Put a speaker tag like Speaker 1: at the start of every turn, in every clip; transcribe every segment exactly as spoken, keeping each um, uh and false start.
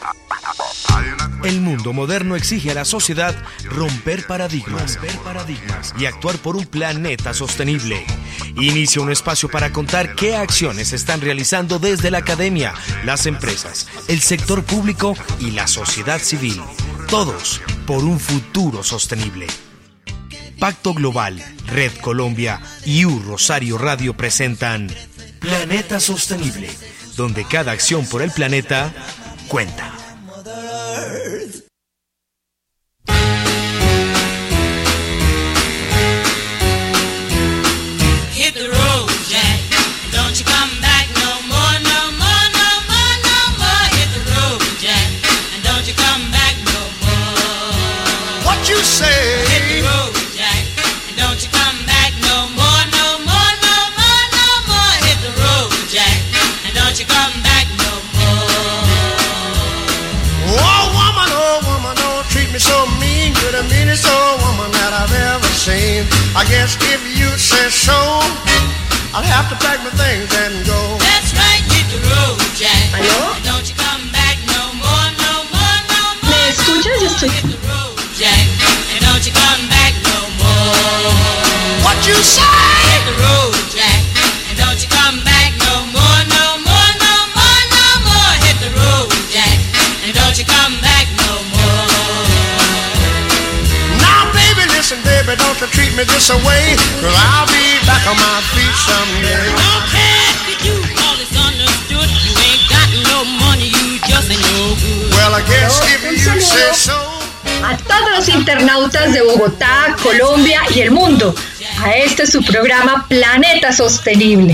Speaker 1: El mundo moderno exige a la sociedad romper paradigmas, romper paradigmas y actuar por un planeta sostenible. Inicia un espacio para contar qué acciones se están realizando desde la academia, las empresas, el sector público y la sociedad civil. Todos por un futuro sostenible. Pacto Global, Red Colombia y U Rosario Radio presentan Planeta Sostenible, donde cada acción por el planeta cuenta.
Speaker 2: Hit the road, Jack. Don't you come back no more, no more, no more, no more. Hit the road, Jack. And don't you come back no more.
Speaker 3: What you say?
Speaker 2: Hit the road, Jack. And don't you come back no more, no more, no more, no more. Hit the road, Jack. And don't you come back no more.
Speaker 3: Oh woman, oh woman, don't treat me so mean. You're the meanest old woman that I've ever seen. I guess if you say so, I'll have to pack my things and go.
Speaker 2: That's right, hit the road, Jack.
Speaker 4: ¿Aló?
Speaker 2: And don't you come back no more, no more, no more.
Speaker 4: ¿Me escuchas? Yo estoy...
Speaker 2: Hit the road, Jack. And don't you come back no more.
Speaker 3: What you say?
Speaker 2: Hit the road, Jack. And don't you come back no more, no more, no more, no more. Hit the road, Jack. And don't you come back no more.
Speaker 3: Now baby, listen baby, don't you treat me this away, 'cause I'll be back on my feet someday.
Speaker 2: Don't care if you do all this understood. You ain't got no money, you just ain't no good.
Speaker 3: Well, I guess if
Speaker 4: Un
Speaker 3: you
Speaker 4: saludo
Speaker 3: say so.
Speaker 4: a todos los internautas de Bogotá, Colombia y el mundo, a este su programa Planeta Sostenible.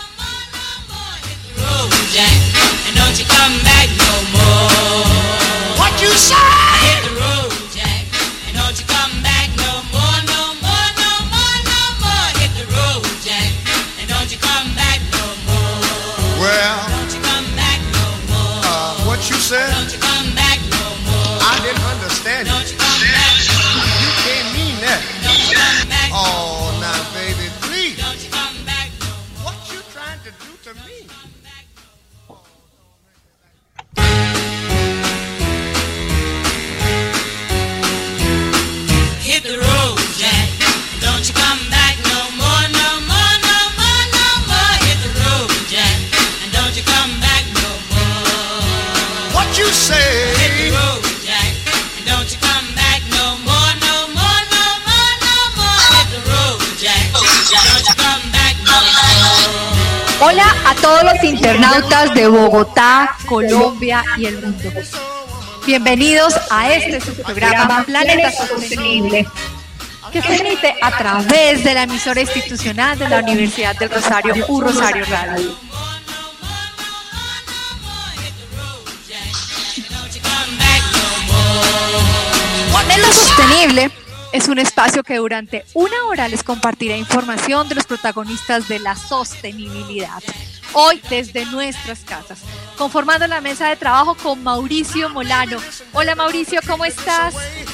Speaker 2: Road, Jack. And don't you come back no more.
Speaker 3: What you say?
Speaker 2: Hit the road, Jack. And don't you come back no more, no more, no more, no more. Hit the road, Jack. And don't you come back no more.
Speaker 3: Well,
Speaker 2: Don't you come back no more.
Speaker 3: uh, what you said?
Speaker 2: Don't you come back no more.
Speaker 3: I didn't understand
Speaker 2: Don't
Speaker 3: you.
Speaker 2: you come back no more.
Speaker 3: You can't mean that.
Speaker 2: Don't you come back no more.
Speaker 3: Oh, now baby, please.
Speaker 2: Don't you come back no more.
Speaker 3: What you trying to do to me?
Speaker 2: Hit the road, Jack. Don't you come back no more, no more, no more, no more. Hit the road, Jack. And don't you come back no more.
Speaker 3: What you say?
Speaker 2: Hit the road, Jack. And don't you come back no more, no more, no more, no more. Hit the road, Jack. Don't you come back no more.
Speaker 4: Hola a todos los internautas de Bogotá, Colombia y el mundo. Bienvenidos a este su programa Planeta Sostenible, que se emite a través de la emisora institucional de la Universidad del Rosario, U Rosario Radio. Planeta Sostenible es un espacio que durante una hora les compartirá información de los protagonistas de la sostenibilidad. Hoy desde nuestras casas, conformando la mesa de trabajo con Mauricio Molano. Hola Mauricio, ¿cómo estás?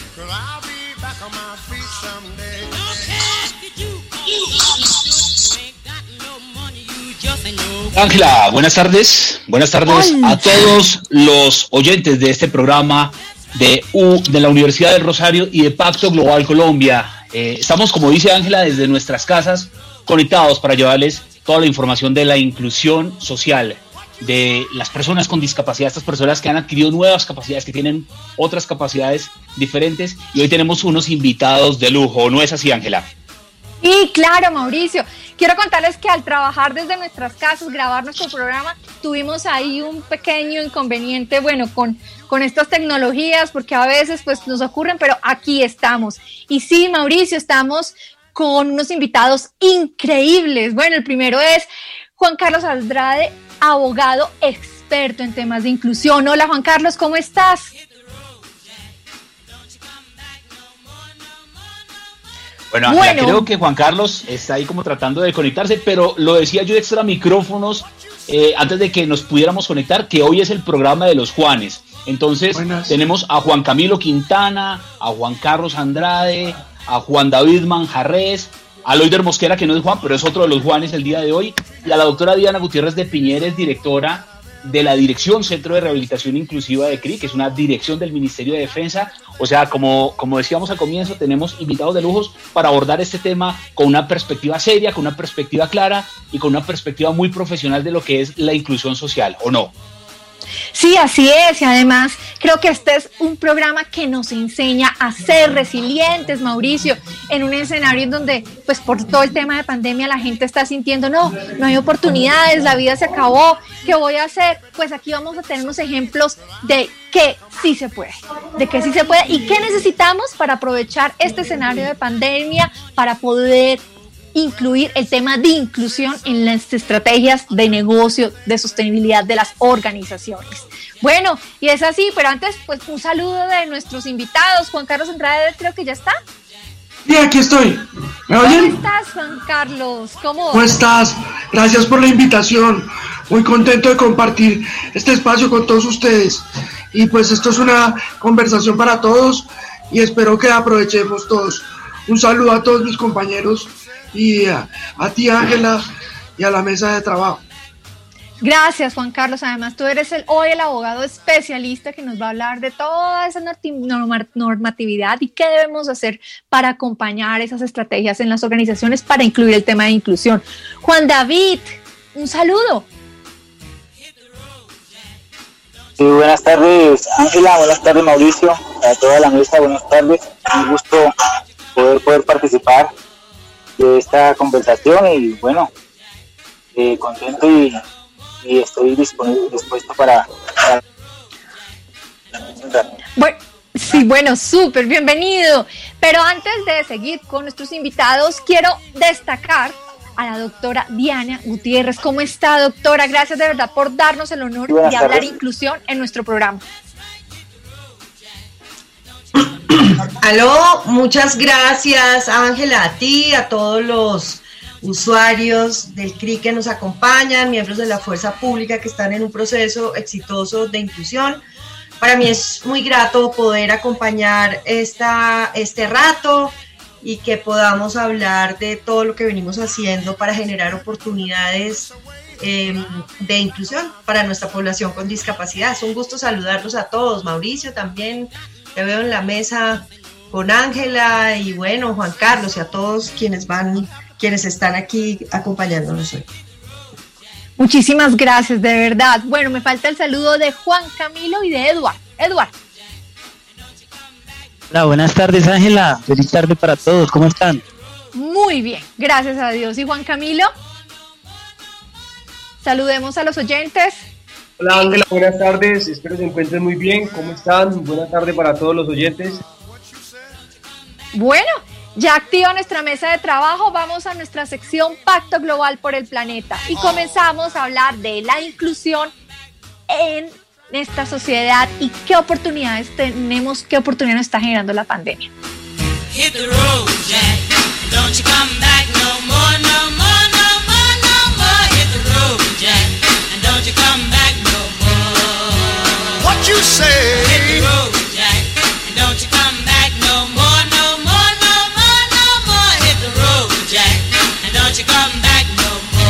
Speaker 5: Ángela, buenas tardes. Buenas tardes
Speaker 4: Hola.
Speaker 5: a todos los oyentes de este programa de, U, de la Universidad del Rosario y de Pacto Global Colombia. Eh, estamos, como dice Ángela, desde nuestras casas, conectados para llevarles toda la información de la inclusión social de las personas con discapacidad, estas personas que han adquirido nuevas capacidades, que tienen otras capacidades diferentes, y hoy tenemos unos invitados de lujo, ¿no es así, Ángela?
Speaker 4: Sí, claro, Mauricio. Quiero contarles que al trabajar desde nuestras casas, grabar nuestro programa, tuvimos ahí un pequeño inconveniente, bueno, con, con estas tecnologías, porque a veces pues nos ocurren, pero aquí estamos. Y sí, Mauricio, estamos con unos invitados increíbles. Bueno, el primero es Juan Carlos Andrade, abogado experto en temas de inclusión. Hola, Juan Carlos, ¿cómo estás?
Speaker 5: Bueno, Ángela,
Speaker 4: Bueno.
Speaker 5: creo que Juan Carlos está ahí como tratando de conectarse, pero lo decía yo extra micrófonos eh, antes de que nos pudiéramos conectar, que hoy es el programa de los Juanes. Entonces,
Speaker 6: Buenas.
Speaker 5: tenemos a Juan Camilo Quintana, a Juan Carlos Andrade, a Juan David Manjarres, a Loider Mosquera, que no es Juan, pero es otro de los Juanes el día de hoy, y a la doctora Diana Gutiérrez de Piñeres, directora de la Dirección Centro de Rehabilitación Inclusiva de C R I, que es una dirección del Ministerio de Defensa. O sea, como, como decíamos al comienzo, tenemos invitados de lujos para abordar este tema con una perspectiva seria, con una perspectiva clara y con una perspectiva muy profesional de lo que es la inclusión social, ¿o no?
Speaker 4: Sí, así es, y además creo que este es un programa que nos enseña a ser resilientes, Mauricio, en un escenario en donde, pues por todo el tema de pandemia, la gente está sintiendo, no, no hay oportunidades, la vida se acabó, ¿qué voy a hacer? Pues aquí vamos a tener unos ejemplos de que sí se puede, de que sí se puede y qué necesitamos para aprovechar este escenario de pandemia para poder incluir el tema de inclusión en las estrategias de negocio, de sostenibilidad de las organizaciones. Bueno, y es así, pero antes, pues un saludo de nuestros invitados. Juan Carlos Andrade, creo que ya está.
Speaker 6: Sí, aquí estoy. ¿Me oyen?
Speaker 4: ¿Cómo estás, Juan Carlos? ¿Cómo?
Speaker 6: ¿Cómo estás? Gracias por la invitación. Muy contento de compartir este espacio con todos ustedes. Y pues esto es una conversación para todos y espero que aprovechemos todos. Un saludo a todos mis compañeros y a, a ti, Ángela, y a la mesa de trabajo.
Speaker 4: Gracias, Juan Carlos. Además, tú eres el, hoy el abogado especialista que nos va a hablar de toda esa normatividad y qué debemos hacer para acompañar esas estrategias en las organizaciones para incluir el tema de inclusión. Juan David, un saludo.
Speaker 7: Sí, buenas tardes, Ángela, buenas tardes, Mauricio, a toda la mesa, buenas tardes. Un gusto poder, poder participar de esta conversación y bueno, eh, contento y, y estoy disponible, dispuesto para, para...
Speaker 4: Bueno, sí, bueno, súper bienvenido. Pero antes de seguir con nuestros invitados, quiero destacar a la doctora Diana Gutiérrez. ¿Cómo está, doctora? Gracias de verdad por darnos el honor
Speaker 7: Buenas
Speaker 4: de hablar
Speaker 7: tardes.
Speaker 4: inclusión en nuestro programa.
Speaker 8: Aló, muchas gracias, Ángela, a ti, a todos los usuarios del C R I que nos acompañan, miembros de la fuerza pública que están en un proceso exitoso de inclusión. Para mí es muy grato poder acompañar esta, este rato y que podamos hablar de todo lo que venimos haciendo para generar oportunidades eh, de inclusión para nuestra población con discapacidad. Es un gusto saludarlos a todos. Mauricio, también te veo en la mesa con Ángela y bueno, Juan Carlos y a todos quienes van, quienes están aquí acompañándonos hoy.
Speaker 4: Muchísimas gracias, de verdad. Bueno, me falta el saludo de Juan Camilo y de Eduard. Eduard.
Speaker 9: Hola, buenas tardes, Ángela. Feliz tarde para todos. ¿Cómo están?
Speaker 4: Muy bien, gracias a Dios. ¿Y Juan Camilo? Saludemos a los oyentes.
Speaker 10: Hola, Ángela, buenas tardes. Espero se encuentren muy bien. ¿Cómo están? Buenas tardes para todos los oyentes.
Speaker 4: Bueno, ya activa nuestra mesa de trabajo, vamos a nuestra sección Pacto Global por el Planeta y comenzamos a hablar de la inclusión en esta sociedad y qué oportunidades tenemos, qué oportunidades nos está generando la pandemia.
Speaker 2: Hit the road, Jack. Don't you come back no more, no more, no more, no more. Hit the road, Jack. And don't you come back no more.
Speaker 3: What you say?
Speaker 2: Hit the road, Jack. And don't you come back no more, no more, no more, no more. Hit the road, Jack. And don't you come back no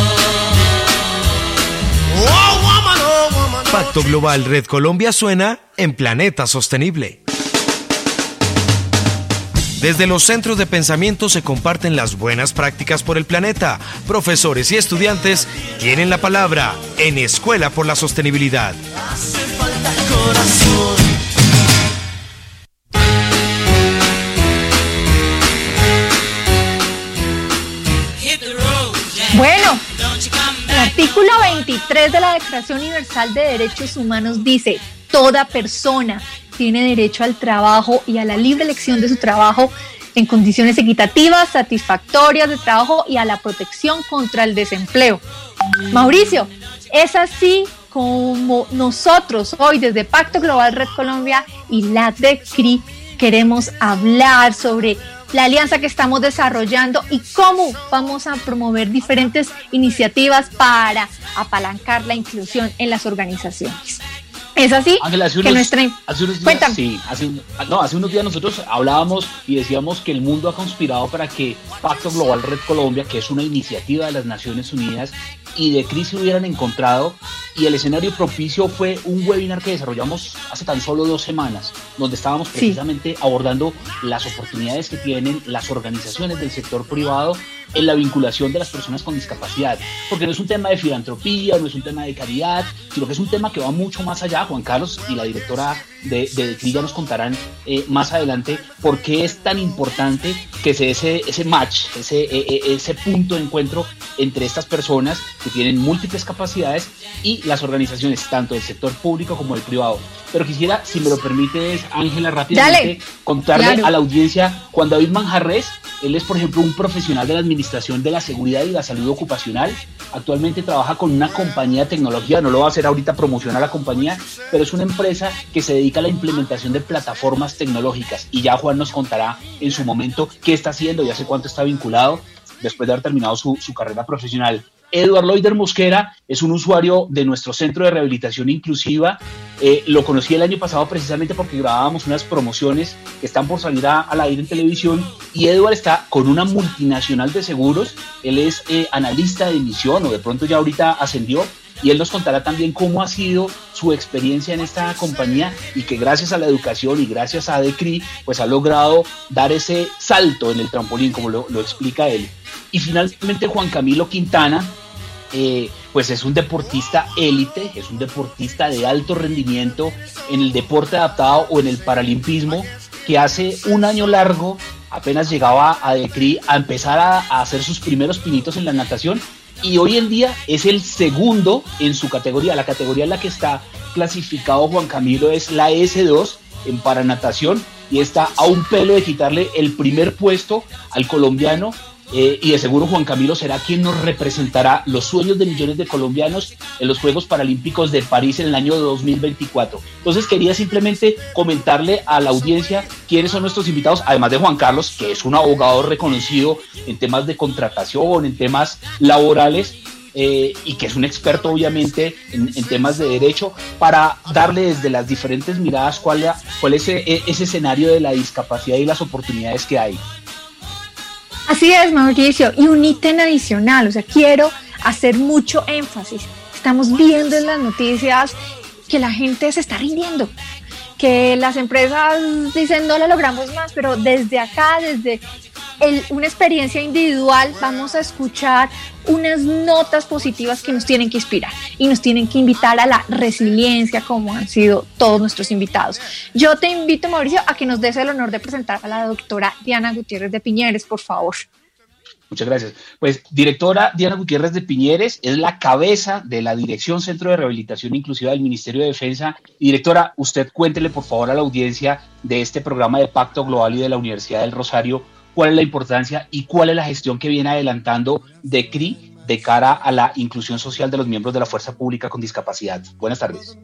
Speaker 2: more.
Speaker 3: Oh, woman, oh, woman. oh,
Speaker 1: Pacto Global Red Colombia suena en Planeta Sostenible. Desde los centros de pensamiento se comparten las buenas prácticas por el planeta. Profesores y estudiantes tienen la palabra en Escuela por la Sostenibilidad.
Speaker 3: Hace falta corazón.
Speaker 2: Hit the road, Jack.
Speaker 4: Bueno,
Speaker 2: Don't you come
Speaker 4: el
Speaker 2: back.
Speaker 4: artículo veintitrés de la Declaración Universal de Derechos Humanos dice: toda persona tiene derecho al trabajo y a la libre elección de su trabajo en condiciones equitativas, satisfactorias de trabajo y a la protección contra el desempleo. Mauricio, es así como nosotros hoy desde Pacto Global Red Colombia y la D C R I queremos hablar sobre la alianza que estamos desarrollando y cómo vamos a promover diferentes iniciativas para apalancar la inclusión en las organizaciones. Es así
Speaker 5: Ángela, hace
Speaker 4: que
Speaker 5: unos,
Speaker 4: nuestra...
Speaker 5: hace unos días,
Speaker 4: Cuéntame.
Speaker 5: sí, hace, un- no, hace unos días nosotros hablábamos y decíamos que el mundo ha conspirado para que Pacto Global Red Colombia, que es una iniciativa de las Naciones Unidas y de C R I, se hubieran encontrado y el escenario propicio fue un webinar que desarrollamos hace tan solo dos semanas, donde estábamos precisamente sí. abordando las oportunidades que tienen las organizaciones del sector privado en la vinculación de las personas con discapacidad, porque no es un tema de filantropía, no es un tema de caridad, sino que es un tema que va mucho más allá. Juan Carlos y la directora de, de D C R I ya nos contarán eh, más adelante por qué es tan importante que se ese, ese match, ese, eh, ese punto de encuentro entre estas personas que tienen múltiples capacidades y las organizaciones, tanto del sector público como del privado. Pero quisiera, si me lo permites, Ángela, rápidamente Dale. contarle claro. a la audiencia Juan David Manjarres. Él es, por ejemplo, un profesional de la Administración de la Seguridad y la Salud Ocupacional. Actualmente trabaja con una compañía de tecnología, no lo va a hacer ahorita promocionar a la compañía, pero es una empresa que se dedica a la implementación de plataformas tecnológicas. Y ya Juan nos contará en su momento qué está haciendo y hace cuánto está vinculado después de haber terminado su, su carrera profesional. Edward Loider Mosquera es un usuario de nuestro Centro de Rehabilitación Inclusiva. Eh, lo conocí el año pasado precisamente porque grabábamos unas promociones que están por salir a, al aire en televisión, y Edward está con una multinacional de seguros. Él es eh, analista de emisión, o de pronto ya ahorita ascendió, y él nos contará también cómo ha sido su experiencia en esta compañía, y que gracias a la educación y gracias a D C R I pues ha logrado dar ese salto en el trampolín, como lo, lo explica él. Y finalmente Juan Camilo Quintana, eh, pues es un deportista élite, es un deportista de alto rendimiento en el deporte adaptado o en el paralimpismo, que hace un año largo apenas llegaba a D C R I a empezar a, a hacer sus primeros pinitos en la natación, y hoy en día es el segundo en su categoría. La categoría en la que está clasificado Juan Camilo es la ese dos en paranatación, y está a un pelo de quitarle el primer puesto al colombiano. Eh, y de seguro Juan Camilo será quien nos representará los sueños de millones de colombianos en los Juegos Paralímpicos de París en el año dos mil veinticuatro. Entonces quería simplemente comentarle a la audiencia quiénes son nuestros invitados, además de Juan Carlos, que es un abogado reconocido en temas de contratación, en temas laborales, eh, y que es un experto obviamente en, en temas de derecho, para darle desde las diferentes miradas cuál, cuál es ese, ese escenario de la discapacidad y las oportunidades que hay.
Speaker 4: Así es, Mauricio, y un ítem adicional, o sea, quiero hacer mucho énfasis. Estamos viendo en las noticias que la gente se está rindiendo, que las empresas dicen no lo logramos más, pero desde acá, desde el, una experiencia individual, vamos a escuchar unas notas positivas que nos tienen que inspirar y nos tienen que invitar a la resiliencia, como han sido todos nuestros invitados. Yo te invito, Mauricio, a que nos des el honor de presentar a la doctora Diana Gutiérrez de Piñeres, por favor.
Speaker 5: Muchas gracias. Pues, directora Diana Gutiérrez de Piñeres es la cabeza de la Dirección Centro de Rehabilitación Inclusiva del Ministerio de Defensa. Y, directora, usted cuéntele por favor a la audiencia de este programa de Pacto Global y de la Universidad del Rosario cuál es la importancia y cuál es la gestión que viene adelantando D C R I de cara a la inclusión social de los miembros de la fuerza pública con discapacidad. Buenas tardes.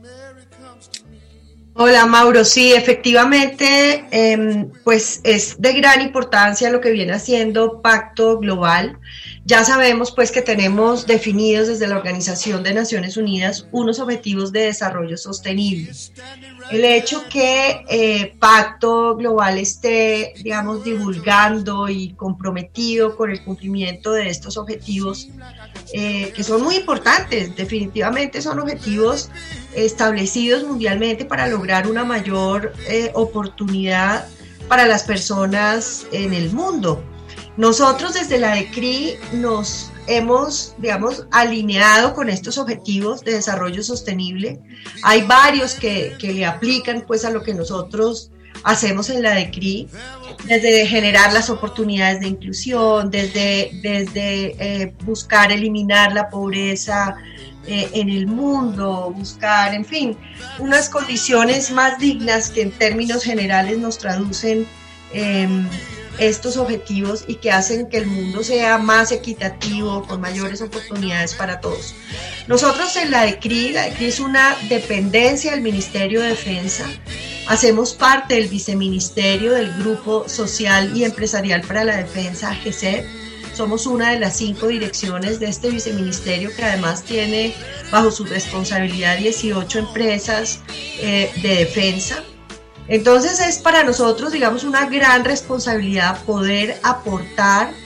Speaker 8: Hola, Mauro. Sí, efectivamente, eh, pues es de gran importancia lo que viene haciendo Pacto Global. Ya sabemos pues que tenemos definidos desde la Organización de Naciones Unidas unos objetivos de desarrollo sostenible. El hecho que eh, Pacto Global esté, digamos, divulgando y comprometido con el cumplimiento de estos objetivos, eh, que son muy importantes, definitivamente son objetivos establecidos mundialmente para lograr una mayor eh, oportunidad para las personas en el mundo. Nosotros desde la D C R I nos hemos, digamos, alineado con estos objetivos de desarrollo sostenible. Hay varios que, que le aplican pues a lo que nosotros hacemos en la D C R I, desde generar las oportunidades de inclusión, desde, desde eh, buscar eliminar la pobreza eh, en el mundo, buscar, en fin, unas condiciones más dignas que en términos generales nos traducen eh, estos objetivos y que hacen que el mundo sea más equitativo, con mayores oportunidades para todos. Nosotros en la D C R I, la D C R I es una dependencia del Ministerio de Defensa, hacemos parte del viceministerio del Grupo Social y Empresarial para la Defensa, G S E P. Somos una de las cinco direcciones de este viceministerio, que además tiene bajo su responsabilidad dieciocho empresas eh, de defensa. Entonces es para nosotros, digamos, una gran responsabilidad poder aportar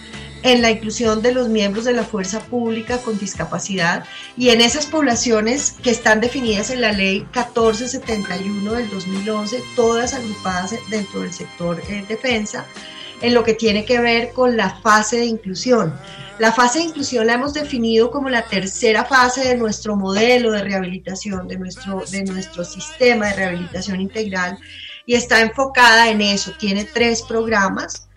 Speaker 8: en la inclusión de los miembros de la fuerza pública con discapacidad y en esas poblaciones que están definidas en la ley catorce setenta y uno del dos mil once, todas agrupadas dentro del sector eh, defensa, en lo que tiene que ver con la fase de inclusión. La fase de inclusión la hemos definido como la tercera fase de nuestro modelo de rehabilitación, de nuestro, de nuestro sistema de rehabilitación integral, y está enfocada en eso. Tiene tres programas.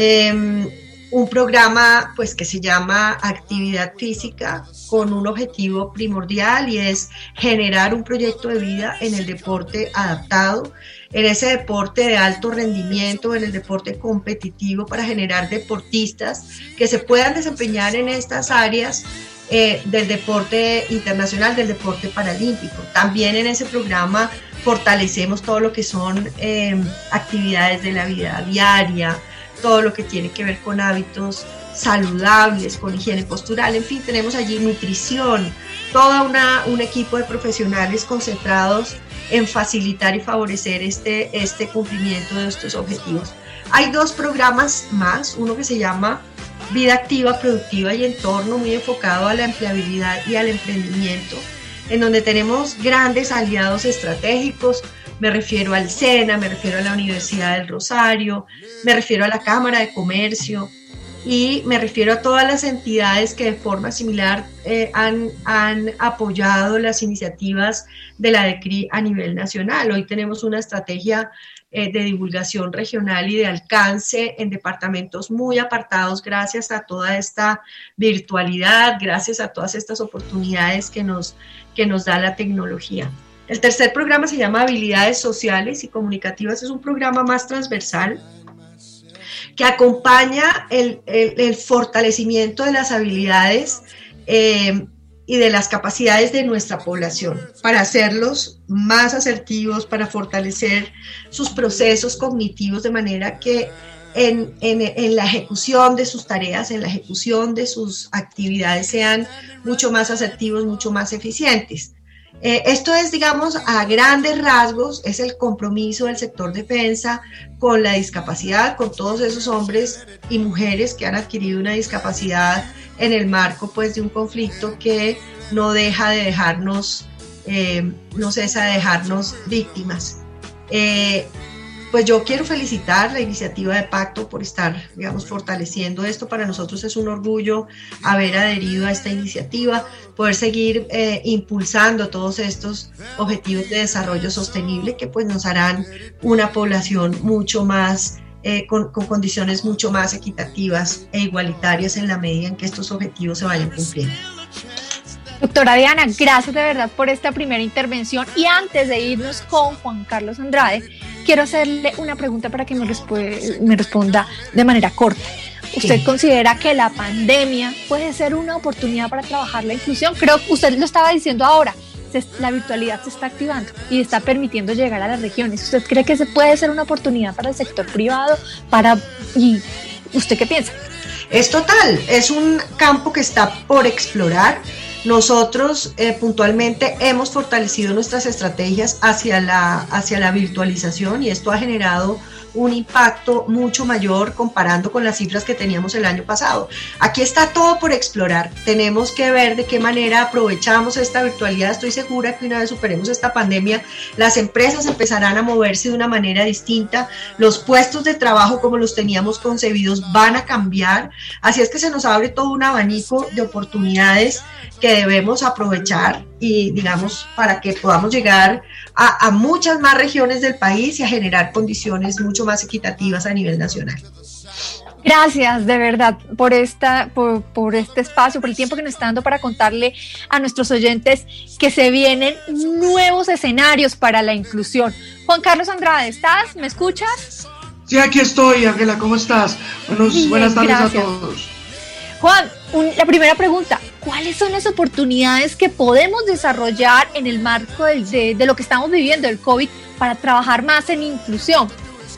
Speaker 8: Eh, un programa pues que se llama actividad física con un objetivo primordial y es generar un proyecto de vida en el deporte adaptado, en ese deporte de alto rendimiento, en el deporte competitivo, para generar deportistas que se puedan desempeñar en estas áreas eh, del deporte internacional, del deporte paralímpico. También en ese programa fortalecemos todo lo que son eh, actividades de la vida diaria, todo lo que tiene que ver con hábitos saludables, con higiene postural, en fin, tenemos allí nutrición, todo una, un equipo de profesionales concentrados en facilitar y favorecer este, este cumplimiento de estos objetivos. Hay dos programas más, uno que se llama Vida Activa, Productiva y Entorno, muy enfocado a la empleabilidad y al emprendimiento, en donde tenemos grandes aliados estratégicos. Me refiero al SENA, me refiero a la Universidad del Rosario, me refiero a la Cámara de Comercio y me refiero a todas las entidades que de forma similar eh, han, han apoyado las iniciativas de la DECRI a nivel nacional. Hoy tenemos una estrategia eh, de divulgación regional y de alcance en departamentos muy apartados gracias a toda esta virtualidad, gracias a todas estas oportunidades que nos, que nos da la tecnología. El tercer programa se llama Habilidades Sociales y Comunicativas. Es un programa más transversal que acompaña el, el, el fortalecimiento de las habilidades eh, y de las capacidades de nuestra población para hacerlos más asertivos, para fortalecer sus procesos cognitivos de manera que en, en, en la ejecución de sus tareas, en la ejecución de sus actividades sean mucho más asertivos, mucho más eficientes. Eh, esto es, digamos, a grandes rasgos, es el compromiso del sector defensa con la discapacidad, con todos esos hombres y mujeres que han adquirido una discapacidad en el marco, pues, de un conflicto que no deja de dejarnos, eh, no cesa de dejarnos víctimas. Eh, Pues yo quiero felicitar la iniciativa de Pacto por estar, digamos, fortaleciendo esto. Para nosotros es un orgullo haber adherido a esta iniciativa, poder seguir eh, impulsando todos estos objetivos de desarrollo sostenible que pues nos harán una población mucho más, eh, con, con condiciones mucho más equitativas e igualitarias en la medida en que estos objetivos se vayan cumpliendo.
Speaker 4: Doctora Diana, gracias de verdad por esta primera intervención, y antes de irnos con Juan Carlos Andrade, quiero hacerle una pregunta para que me, resp- me responda de manera corta. ¿Usted sí. considera que la pandemia puede ser una oportunidad para trabajar la inclusión? Creo que usted lo estaba diciendo ahora, se, la virtualidad se está activando y está permitiendo llegar a las regiones. ¿Usted cree que se puede ser una oportunidad para el sector privado? Para, ¿y usted qué piensa?
Speaker 8: Es total, es un campo que está por explorar. Nosotros eh, puntualmente hemos fortalecido nuestras estrategias hacia la, hacia la virtualización, y esto ha generado un impacto mucho mayor comparando con las cifras que teníamos el año pasado. Aquí está todo por explorar. Tenemos que ver de qué manera aprovechamos esta virtualidad. Estoy segura que una vez superemos esta pandemia, las empresas empezarán a moverse de una manera distinta. Los puestos de trabajo como los teníamos concebidos van a cambiar. Así es que se nos abre todo un abanico de oportunidades que debemos aprovechar y, digamos, para que podamos llegar a, a muchas más regiones del país y a generar condiciones mucho más equitativas a nivel nacional.
Speaker 4: Gracias de verdad por, esta, por, por este espacio, por el tiempo que nos está dando para contarle a nuestros oyentes que se vienen nuevos escenarios para la inclusión. Juan Carlos Andrade, ¿estás? ¿Me escuchas?
Speaker 6: Sí, aquí estoy, Ángela, ¿cómo estás? Buenos, Bien, buenas tardes gracias. a todos.
Speaker 4: Juan, un, la primera pregunta, ¿cuáles son las oportunidades que podemos desarrollar en el marco del, de, de lo que estamos viviendo, el COVID, para trabajar más en inclusión?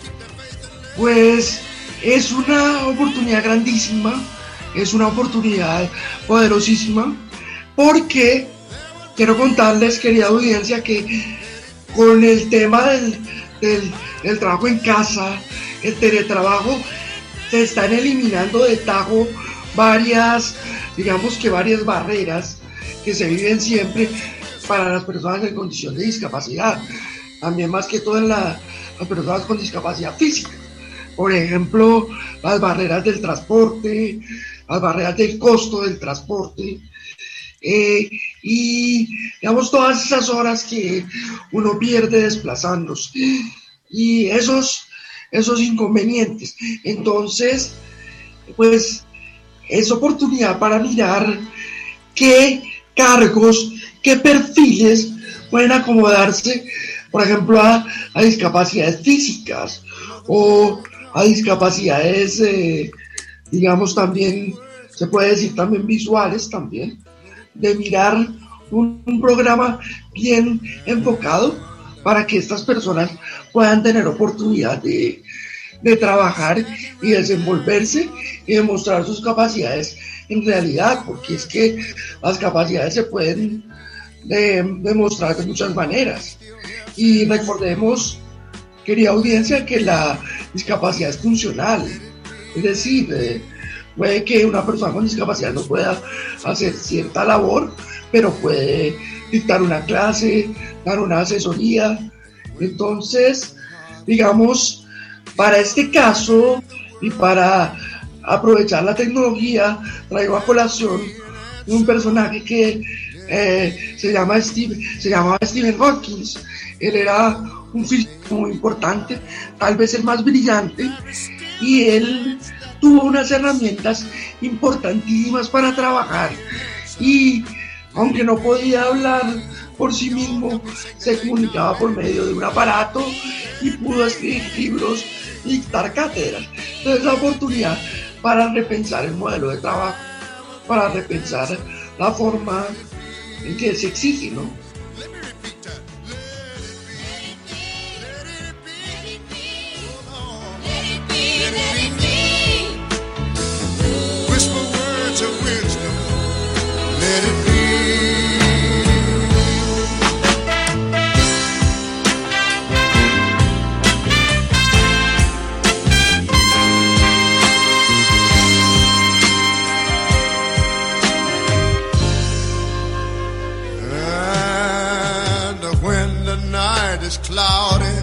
Speaker 6: Pues es una oportunidad grandísima, es una oportunidad poderosísima, porque quiero contarles, querida audiencia, que con el tema del, del, del trabajo en casa, el teletrabajo, se están eliminando de tajo varias, digamos que varias barreras que se viven siempre para las personas en condición de discapacidad, también más que todo en la, las personas con discapacidad física. Por ejemplo, las barreras del transporte, las barreras del costo del transporte, eh, y digamos todas esas horas que uno pierde desplazándose y esos, esos inconvenientes. Entonces, pues es oportunidad para mirar qué cargos, qué perfiles pueden acomodarse, por ejemplo, a, a discapacidades físicas o a discapacidades, eh, digamos, también, se puede decir también visuales también, de mirar un, un programa bien enfocado para que estas personas puedan tener oportunidad de, de trabajar y desenvolverse y demostrar sus capacidades en realidad, porque es que las capacidades se pueden de, demostrar de muchas maneras. Y recordemos, querida audiencia, que la discapacidad es funcional, es decir, eh, puede que una persona con discapacidad no pueda hacer cierta labor, pero puede dictar una clase, dar una asesoría. Entonces, digamos, para este caso y para aprovechar la tecnología, traigo a colación un personaje que eh, se llama Steve, se llamaba Stephen Hawking. Él era un físico muy importante, tal vez el más brillante, y él tuvo unas herramientas importantísimas para trabajar, y aunque no podía hablar por sí mismo, se comunicaba por medio de un aparato y pudo escribir libros y dictar cátedras. Entonces, la oportunidad para repensar el modelo de trabajo, para repensar la forma en que se exige, ¿no?
Speaker 3: Cloudy,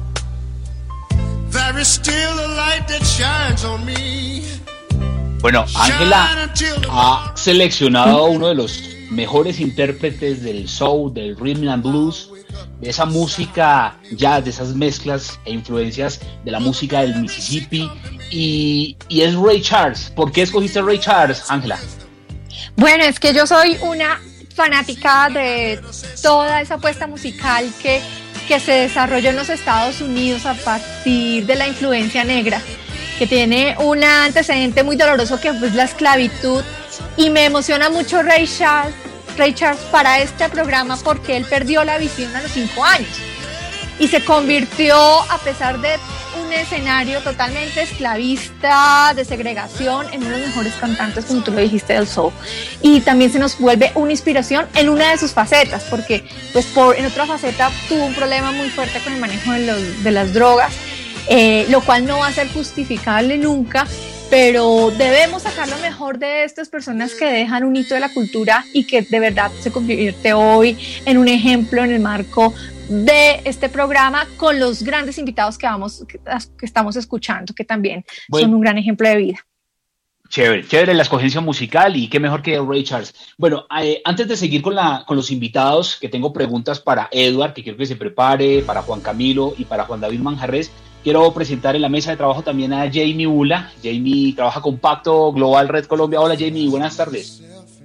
Speaker 3: there is still a light that shines on me.
Speaker 5: Bueno, Ángela ha seleccionado a uno de los mejores intérpretes del soul, del rhythm and blues, de esa música jazz, de esas mezclas e influencias de la música del Mississippi, y, y es Ray Charles. ¿Por qué escogiste Ray Charles, Ángela?
Speaker 4: Bueno, es que yo soy una fanática de toda esa apuesta musical que que se desarrolló en los Estados Unidos a partir de la influencia negra, que tiene un antecedente muy doloroso que es la esclavitud, y me emociona mucho Ray Charles, Ray Charles para este programa porque él perdió la visión a los cinco años y se convirtió, a pesar de un escenario totalmente esclavista, de segregación, en uno de los mejores cantantes, como tú lo dijiste, del soul. Y también se nos vuelve una inspiración en una de sus facetas, porque pues por, en otra faceta tuvo un problema muy fuerte con el manejo de, los, de las drogas, eh, lo cual no va a ser justificable nunca, pero debemos sacar lo mejor de estas personas que dejan un hito de la cultura y que de verdad se convierte hoy en un ejemplo en el marco de este programa, con los grandes invitados que vamos que, que estamos escuchando, que también bueno, son un gran ejemplo de vida.
Speaker 5: Chévere, chévere la escogencia musical, y qué mejor que Ray Charles. Bueno, eh, antes de seguir con, la, con los invitados, que tengo preguntas para Edward, que quiero que se prepare, para Juan Camilo y para Juan David Manjarrés, quiero presentar en la mesa de trabajo también a Jamie Ula. Jamie trabaja con Pacto Global Red Colombia. Hola Jamie, buenas tardes.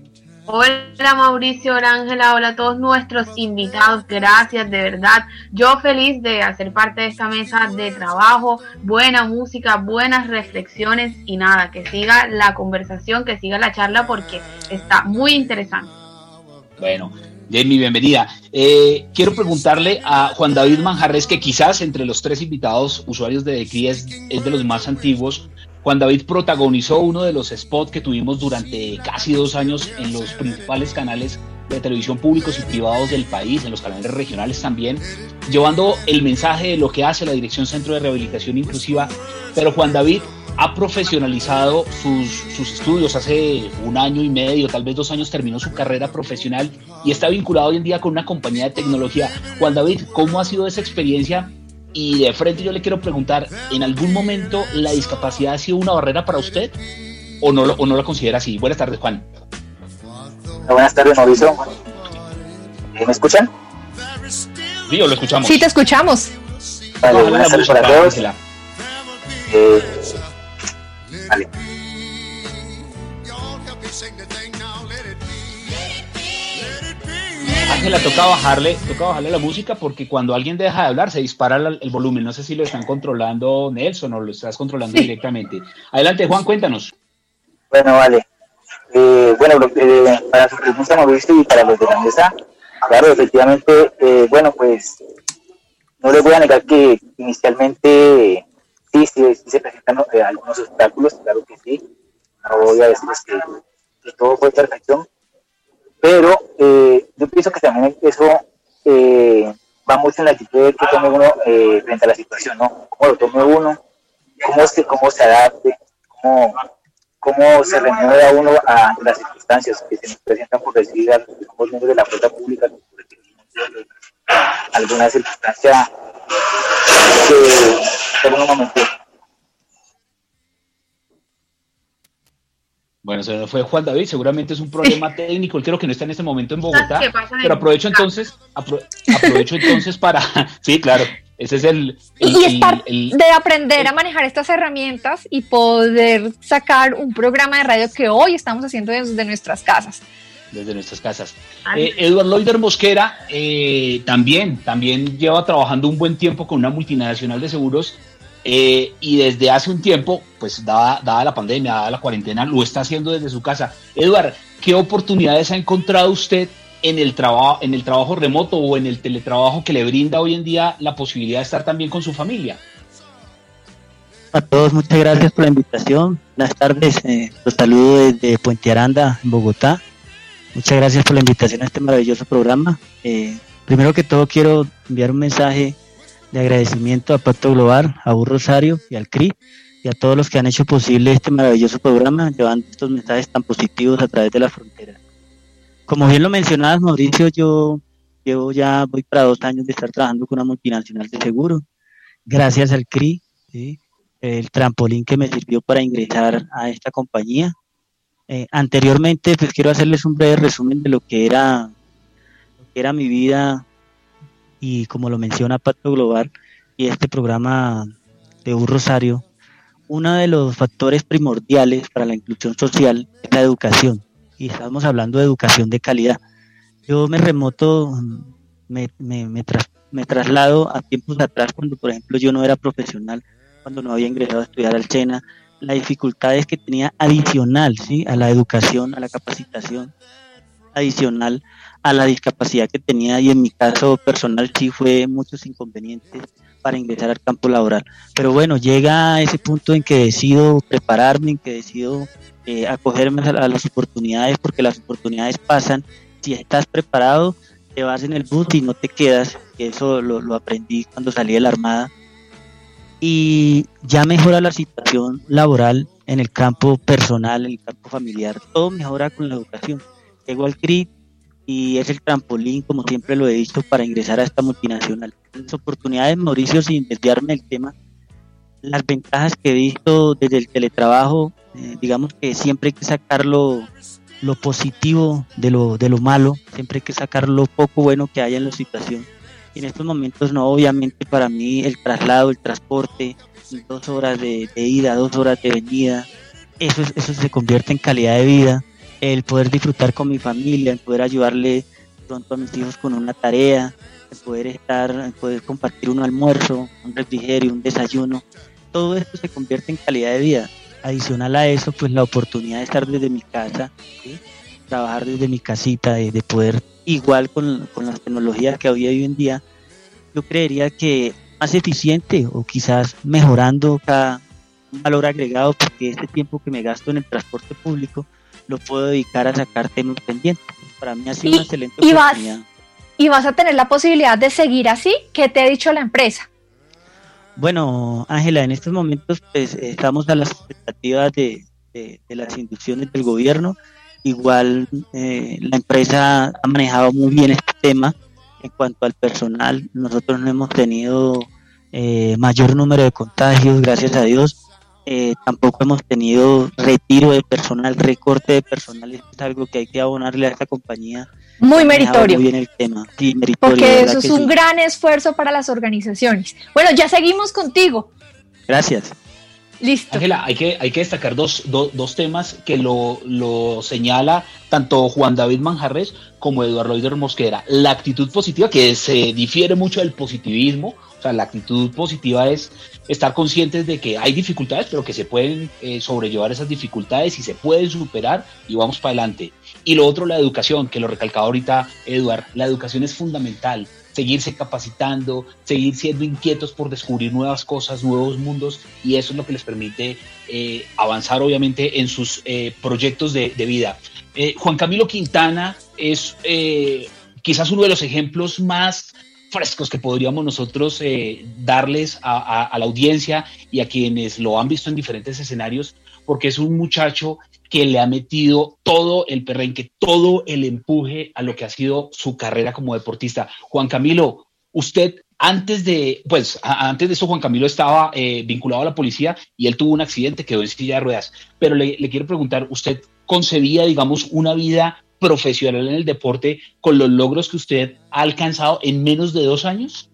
Speaker 11: Hola Mauricio, hola Ángela, hola a todos nuestros invitados, gracias de verdad, yo feliz de hacer parte de esta mesa de trabajo, buena música, buenas reflexiones y nada, que siga la conversación, que siga la charla porque está muy interesante.
Speaker 5: Bueno, Jamie, bienvenida. Eh, quiero preguntarle a Juan David Manjarrés, que quizás entre los tres invitados usuarios de The Cri es, es de los más antiguos. Juan David protagonizó uno de los spots que tuvimos durante casi dos años en los principales canales de televisión públicos y privados del país, en los canales regionales también, llevando el mensaje de lo que hace la Dirección Centro de Rehabilitación Inclusiva. Pero Juan David ha profesionalizado sus, sus estudios. Hace un año y medio, tal vez dos años, terminó su carrera profesional y está vinculado hoy en día con una compañía de tecnología. Juan David, ¿cómo ha sido esa experiencia? Y de frente yo le quiero preguntar, ¿en algún momento la discapacidad ha sido una barrera para usted o no, lo, o no la considera así? Buenas tardes, Juan.
Speaker 7: Buenas tardes, Mauricio. ¿Me escuchan?
Speaker 5: Sí, lo escuchamos.
Speaker 4: Sí, te escuchamos.
Speaker 7: Vale,
Speaker 5: Bájale
Speaker 7: buenas
Speaker 5: la
Speaker 7: tardes
Speaker 5: música,
Speaker 7: para todos.
Speaker 5: Ángela.
Speaker 7: Eh, vale.
Speaker 5: Ángela, toca bajarle, toca bajarle la música porque cuando alguien deja de hablar se dispara la- el volumen. No sé si lo están controlando Nelson o lo estás controlando directamente. Adelante, Juan, cuéntanos.
Speaker 7: Bueno, vale. Eh, bueno, lo que- eh, para su pregunta, Mauricio, y para los de la mesa, claro, efectivamente, eh, bueno, pues no les voy a negar que inicialmente eh, sí, sí, sí se presentan eh, algunos obstáculos, claro que sí. No voy a decirles que, que todo fue perfección, pero eh, yo pienso que también eso eh, va mucho en la actitud que tome uno eh, frente a la situación, ¿no? Cómo lo tome uno, cómo se, cómo se adapte, cómo, cómo se remueva uno a las circunstancias que se nos presentan, por decir, a los miembros de la fuerza pública, por decir, alguna circunstancia que, pero un momento.
Speaker 5: Bueno, se nos fue Juan David, seguramente es un problema técnico, él creo que no está en este momento en Bogotá,
Speaker 11: ¿Qué pasa en
Speaker 5: pero
Speaker 11: el-
Speaker 5: aprovecho entonces, apro- aprovecho entonces para, sí, claro, ese es el, el,
Speaker 4: Y es
Speaker 5: el-
Speaker 4: parte
Speaker 5: el-
Speaker 4: de aprender a manejar estas herramientas y poder sacar un programa de radio que hoy estamos haciendo desde nuestras casas.
Speaker 5: desde nuestras casas. Eh, Eduardo Loider Mosquera eh, también, también lleva trabajando un buen tiempo con una multinacional de seguros eh, y desde hace un tiempo, pues dada, dada la pandemia, dada la cuarentena, lo está haciendo desde su casa. Eduardo, ¿qué oportunidades ha encontrado usted en el trabajo, en el trabajo remoto o en el teletrabajo que le brinda hoy en día la posibilidad de estar también con su familia?
Speaker 9: A todos, muchas gracias por la invitación. Buenas tardes, eh, los saludo desde Puente Aranda, en Bogotá. Muchas gracias por la invitación a este maravilloso programa. Eh, primero que todo quiero enviar un mensaje de agradecimiento a Pacto Global, a U Rosario y al C R I y a todos los que han hecho posible este maravilloso programa, llevando estos mensajes tan positivos a través de las fronteras. Como bien lo mencionabas, Mauricio, yo llevo ya, voy para dos años de estar trabajando con una multinacional de seguro, gracias al C R I, ¿sí? El trampolín que me sirvió para ingresar a esta compañía. Eh, anteriormente, pues quiero hacerles un breve resumen de lo que era, lo que era mi vida y como lo menciona Pacto Global y este programa de U Rosario, uno de los factores primordiales para la inclusión social es la educación, y estamos hablando de educación de calidad. Yo me remoto, me, me, me, tras, me traslado a tiempos atrás cuando, por ejemplo, yo no era profesional, cuando no había ingresado a estudiar al SENA, las dificultades que tenía adicional, ¿sí?, a la educación, a la capacitación, adicional a la discapacidad que tenía, y en mi caso personal sí fue muchos inconvenientes para ingresar al campo laboral. Pero bueno, llega ese punto en que decido prepararme, en que decido eh, acogerme a, a las oportunidades, porque las oportunidades pasan. Si estás preparado, te vas en el bus y no te quedas, y eso lo, lo aprendí cuando salí de la Armada. Y ya mejora la situación laboral en el campo personal, en el campo familiar, todo mejora con la educación. Llego al C R I y es el trampolín, como siempre lo he dicho, para ingresar a esta multinacional. Las oportunidades, Mauricio, sin desviarme del tema, las ventajas que he visto desde el teletrabajo, eh, digamos que siempre hay que sacar lo, lo positivo de lo, de lo malo, siempre hay que sacar lo poco bueno que haya en la situación. Y en estos momentos no, obviamente para mí el traslado, el transporte, dos horas de, de ida, dos horas de venida, eso, eso se convierte en calidad de vida. El poder disfrutar con mi familia, el poder ayudarle pronto a mis hijos con una tarea, el poder estar, el poder compartir un almuerzo, un refrigerio, un desayuno, todo esto se convierte en calidad de vida. Adicional a eso, pues la oportunidad de estar desde mi casa, ¿sí?, trabajar desde mi casita, de, de poder, igual con, con las tecnologías que hoy, hoy en día, yo creería que más eficiente o quizás mejorando cada un valor agregado, porque este tiempo que me gasto en el transporte público lo puedo dedicar a sacar temas pendientes. Para mí ha sido
Speaker 4: Y-
Speaker 9: una excelente
Speaker 4: y vas-
Speaker 9: oportunidad.
Speaker 4: Y vas a tener la posibilidad de seguir así. ¿Qué te ha dicho la empresa?
Speaker 9: Bueno, Ángela, en estos momentos pues estamos a las expectativas de, de, de las inducciones del gobierno. Igual eh, la empresa ha manejado muy bien este tema en cuanto al personal. Nosotros no hemos tenido eh, mayor número de contagios, gracias a Dios. Eh, tampoco hemos tenido retiro de personal, recorte de personal. Es algo que hay que abonarle a esta compañía.
Speaker 4: Muy meritorio.
Speaker 9: Muy bien el tema. Sí, meritorio.
Speaker 4: Porque eso es
Speaker 9: que
Speaker 4: un
Speaker 9: sí.
Speaker 4: gran esfuerzo para las organizaciones. Bueno, ya seguimos contigo.
Speaker 9: Gracias.
Speaker 4: Listo.
Speaker 5: Ángela, hay que, hay que destacar dos, do, dos temas que lo, lo señala tanto Juan David Manjarres como Eduardo Loider Mosquera. La actitud positiva, que se difiere mucho del positivismo. O sea, la actitud positiva es estar conscientes de que hay dificultades, pero que se pueden eh, sobrellevar esas dificultades y se pueden superar y vamos para adelante. Y lo otro, la educación, que lo recalcaba ahorita Eduard. La educación es fundamental. Seguirse capacitando, seguir siendo inquietos por descubrir nuevas cosas, nuevos mundos, y eso es lo que les permite eh, avanzar obviamente en sus eh, proyectos de, de vida. Eh, Juan Camilo Quintana es eh, quizás uno de los ejemplos más frescos que podríamos nosotros eh, darles a, a, a la audiencia y a quienes lo han visto en diferentes escenarios, porque es un muchacho que le ha metido todo el perrenque, todo el empuje a lo que ha sido su carrera como deportista. Juan Camilo, usted antes de, pues a, antes de eso Juan Camilo estaba eh, vinculado a la policía y él tuvo un accidente, quedó en silla de ruedas, pero le, le quiero preguntar, ¿usted concebía, digamos, una vida profesional en el deporte con los logros que usted ha alcanzado en menos de dos años?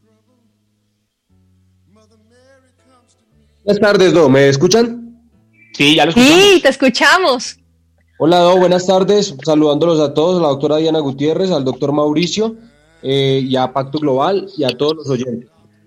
Speaker 10: Buenas tardes, Do, ¿me escuchan?
Speaker 5: Sí, ya lo escuchamos.
Speaker 4: Sí, te escuchamos.
Speaker 10: Hola, Do, buenas tardes, saludándolos a todos, a la doctora Diana Gutiérrez, al doctor Mauricio, eh, y a Pacto Global y a todos los oyentes.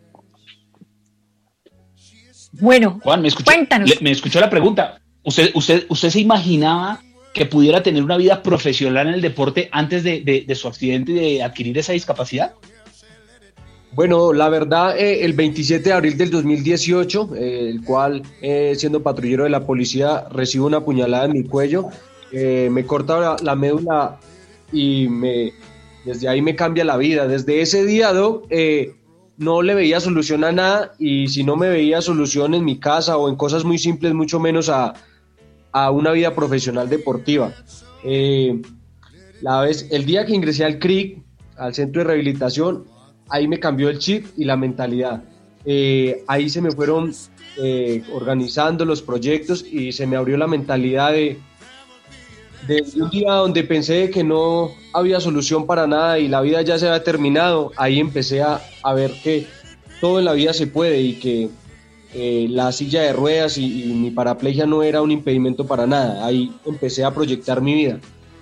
Speaker 4: Bueno,
Speaker 5: Juan, ¿me escuchó?
Speaker 4: cuéntanos.
Speaker 5: Le, ¿Me escuchó la pregunta? ¿Usted, usted, usted se imaginaba que pudiera tener una vida profesional en el deporte antes de, de, de su accidente y de adquirir esa discapacidad?
Speaker 10: Bueno, la verdad, eh, el veintisiete de abril del dos mil dieciocho, eh, el cual, eh, siendo patrullero de la policía, recibo una puñalada en mi cuello, eh, me corta la, la médula y me, desde ahí me cambia la vida. Desde ese día, Doc, eh, no le veía solución a nada, y si no me veía solución en mi casa o en cosas muy simples, mucho menos a, a una vida profesional deportiva. Eh, la vez, el día que ingresé al C R I C, al Centro de Rehabilitación, ahí me cambió el chip y la mentalidad. Eh, ahí se me fueron eh, organizando los proyectos y se me abrió la mentalidad de, de un día donde pensé que no había solución para nada y la vida ya se había terminado. Ahí empecé a, a ver que todo en la vida se puede y que eh, la silla de ruedas y, y mi paraplegia no era un impedimento para nada. Ahí empecé a proyectar mi vida.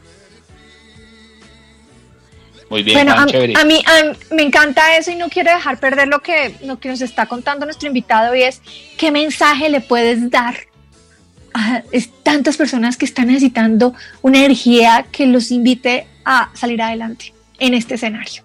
Speaker 5: Muy bien,
Speaker 4: Bueno,
Speaker 5: tan
Speaker 4: a,
Speaker 5: chévere.
Speaker 4: a, mí, a mí me encanta eso y no quiero dejar perder lo que, lo que nos está contando nuestro invitado, y es ¿qué mensaje le puedes dar a es, tantas personas que están necesitando una energía que los invite a salir adelante en este escenario?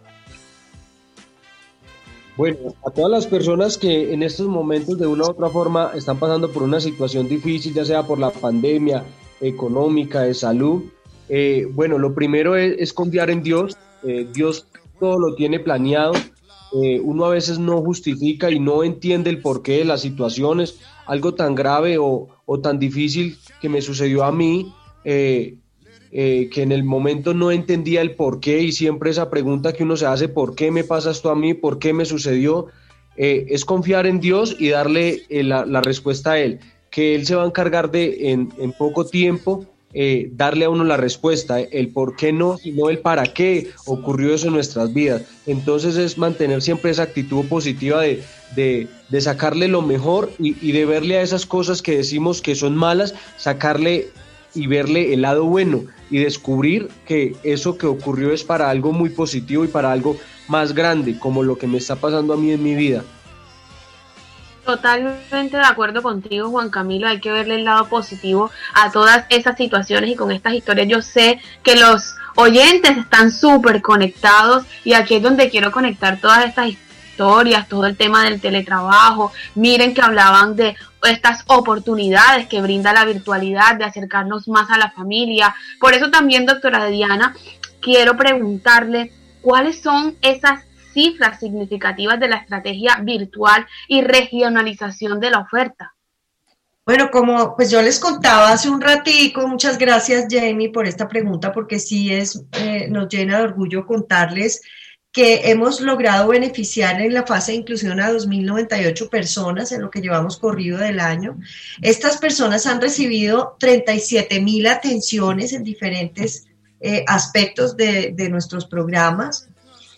Speaker 10: Bueno, a todas las personas que en estos momentos de una u otra forma están pasando por una situación difícil, ya sea por la pandemia económica, de salud, eh, bueno, lo primero es, es confiar en Dios. Eh, Dios todo lo tiene planeado. Eh, uno a veces no justifica y no entiende el porqué de las situaciones. Algo tan grave o, o tan difícil que me sucedió a mí, eh, eh, que en el momento no entendía el porqué, y siempre esa pregunta que uno se hace: ¿por qué me pasa esto a mí? ¿Por qué me sucedió? Eh, es confiar en Dios y darle eh, la, la respuesta a Él, que Él se va a encargar de en, en poco tiempo Eh, darle a uno la respuesta, el por qué no, sino el para qué ocurrió eso en nuestras vidas. Entonces es mantener siempre esa actitud positiva de, de, de sacarle lo mejor y, y de verle a esas cosas que decimos que son malas, sacarle y verle el lado bueno y descubrir que eso que ocurrió es para algo muy positivo y para algo más grande, como lo que me está pasando a mí en mi vida.
Speaker 11: Totalmente de acuerdo contigo, Juan Camilo. Hay que verle el lado positivo a todas esas situaciones, y con estas historias yo sé que los oyentes están súper conectados, y aquí es donde quiero conectar todas estas historias, todo el tema del teletrabajo. Miren que hablaban de estas oportunidades que brinda la virtualidad, de acercarnos más a la familia. Por eso también, doctora Diana, quiero preguntarle cuáles son esas cifras significativas de la estrategia virtual y regionalización de la oferta?
Speaker 8: Bueno, como pues yo les contaba hace un ratico, muchas gracias Jamie por esta pregunta, porque sí es, eh, nos llena de orgullo contarles que hemos logrado beneficiar en la fase de inclusión a dos mil noventa y ocho personas en lo que llevamos corrido del año. Estas personas han recibido treinta y siete mil atenciones en diferentes eh, aspectos de, de nuestros programas.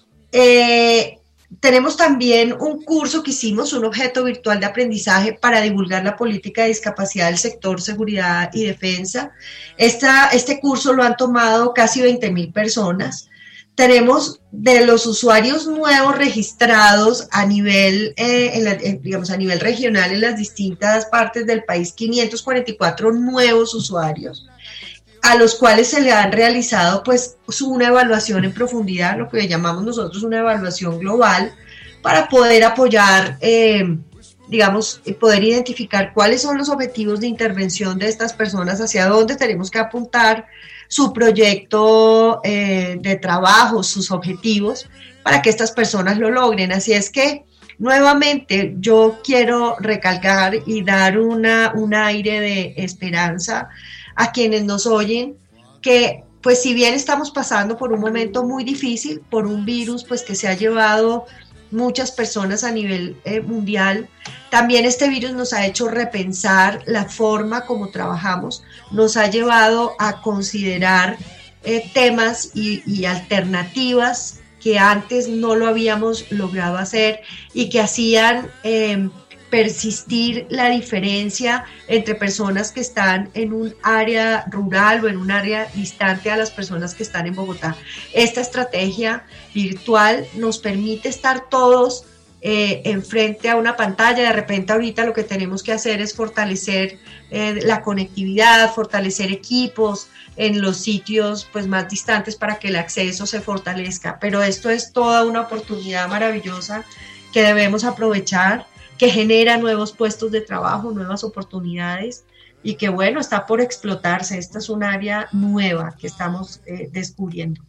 Speaker 8: Eh, Tenemos también un curso que hicimos, un objeto virtual de aprendizaje para divulgar la política de discapacidad del sector seguridad y defensa. Esta, este curso lo han tomado casi veinte mil personas. Tenemos de los usuarios nuevos registrados a nivel, eh, en la, en, digamos, a nivel regional en las distintas partes del país, quinientos cuarenta y cuatro nuevos usuarios, a los cuales se le han realizado pues una evaluación en profundidad, lo que llamamos nosotros una evaluación global, para poder apoyar, eh, digamos, poder identificar cuáles son los objetivos de intervención de estas personas, hacia dónde tenemos que apuntar su proyecto eh, de trabajo, sus objetivos, para que estas personas lo logren. Así es que, nuevamente, yo quiero recalcar y dar una, un aire de esperanza a quienes nos oyen, que pues si bien estamos pasando por un momento muy difícil, por un virus pues que se ha llevado muchas personas a nivel eh, mundial, también este virus nos ha hecho repensar la forma como trabajamos, nos ha llevado a considerar eh, temas y, y alternativas que antes no lo habíamos logrado hacer y que hacían eh, persistir la diferencia entre personas que están en un área rural o en un área distante a las personas que están en Bogotá. Esta estrategia virtual nos permite estar todos eh, enfrente a una pantalla. De repente ahorita lo que tenemos que hacer es fortalecer eh, la conectividad, fortalecer equipos en los sitios pues más distantes para que el acceso se fortalezca, pero esto es toda una oportunidad maravillosa que debemos aprovechar, que genera nuevos puestos de trabajo, nuevas oportunidades y que bueno, está por explotarse. Esta es un área nueva que estamos eh, descubriendo.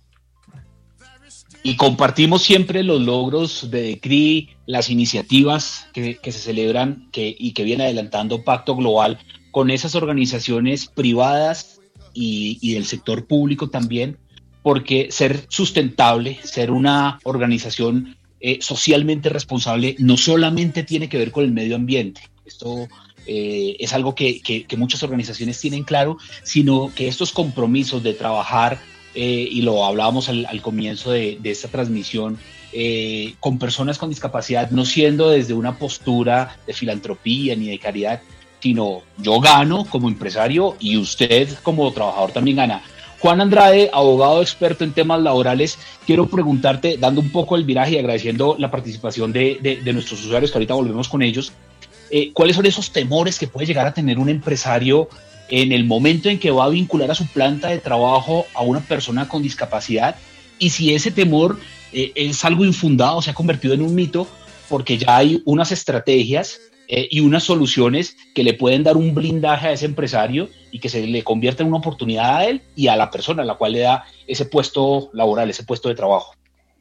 Speaker 5: Y compartimos siempre los logros de D C R I, las iniciativas que, que se celebran que, y que viene adelantando Pacto Global con esas organizaciones privadas y, y del sector público también, porque ser sustentable, ser una organización Eh, socialmente responsable no solamente tiene que ver con el medio ambiente, esto eh, es algo que, que, que muchas organizaciones tienen claro, sino que estos compromisos de trabajar, eh, y lo hablábamos al, al comienzo de, de esta transmisión, eh, con personas con discapacidad, no siendo desde una postura de filantropía ni de caridad, sino yo gano como empresario y usted como trabajador también gana. Juan Andrade, abogado experto en temas laborales, quiero preguntarte, dando un poco el viraje y agradeciendo la participación de, de, de nuestros usuarios, que ahorita volvemos con ellos, eh, ¿cuáles son esos temores que puede llegar a tener un empresario en el momento en que va a vincular a su planta de trabajo a una persona con discapacidad? Y si ese temor eh, es algo infundado, se ha convertido en un mito, porque ya hay unas estrategias Eh, y unas soluciones que le pueden dar un blindaje a ese empresario y que se le convierta en una oportunidad a él y a la persona a la cual le da ese puesto laboral, ese puesto de trabajo.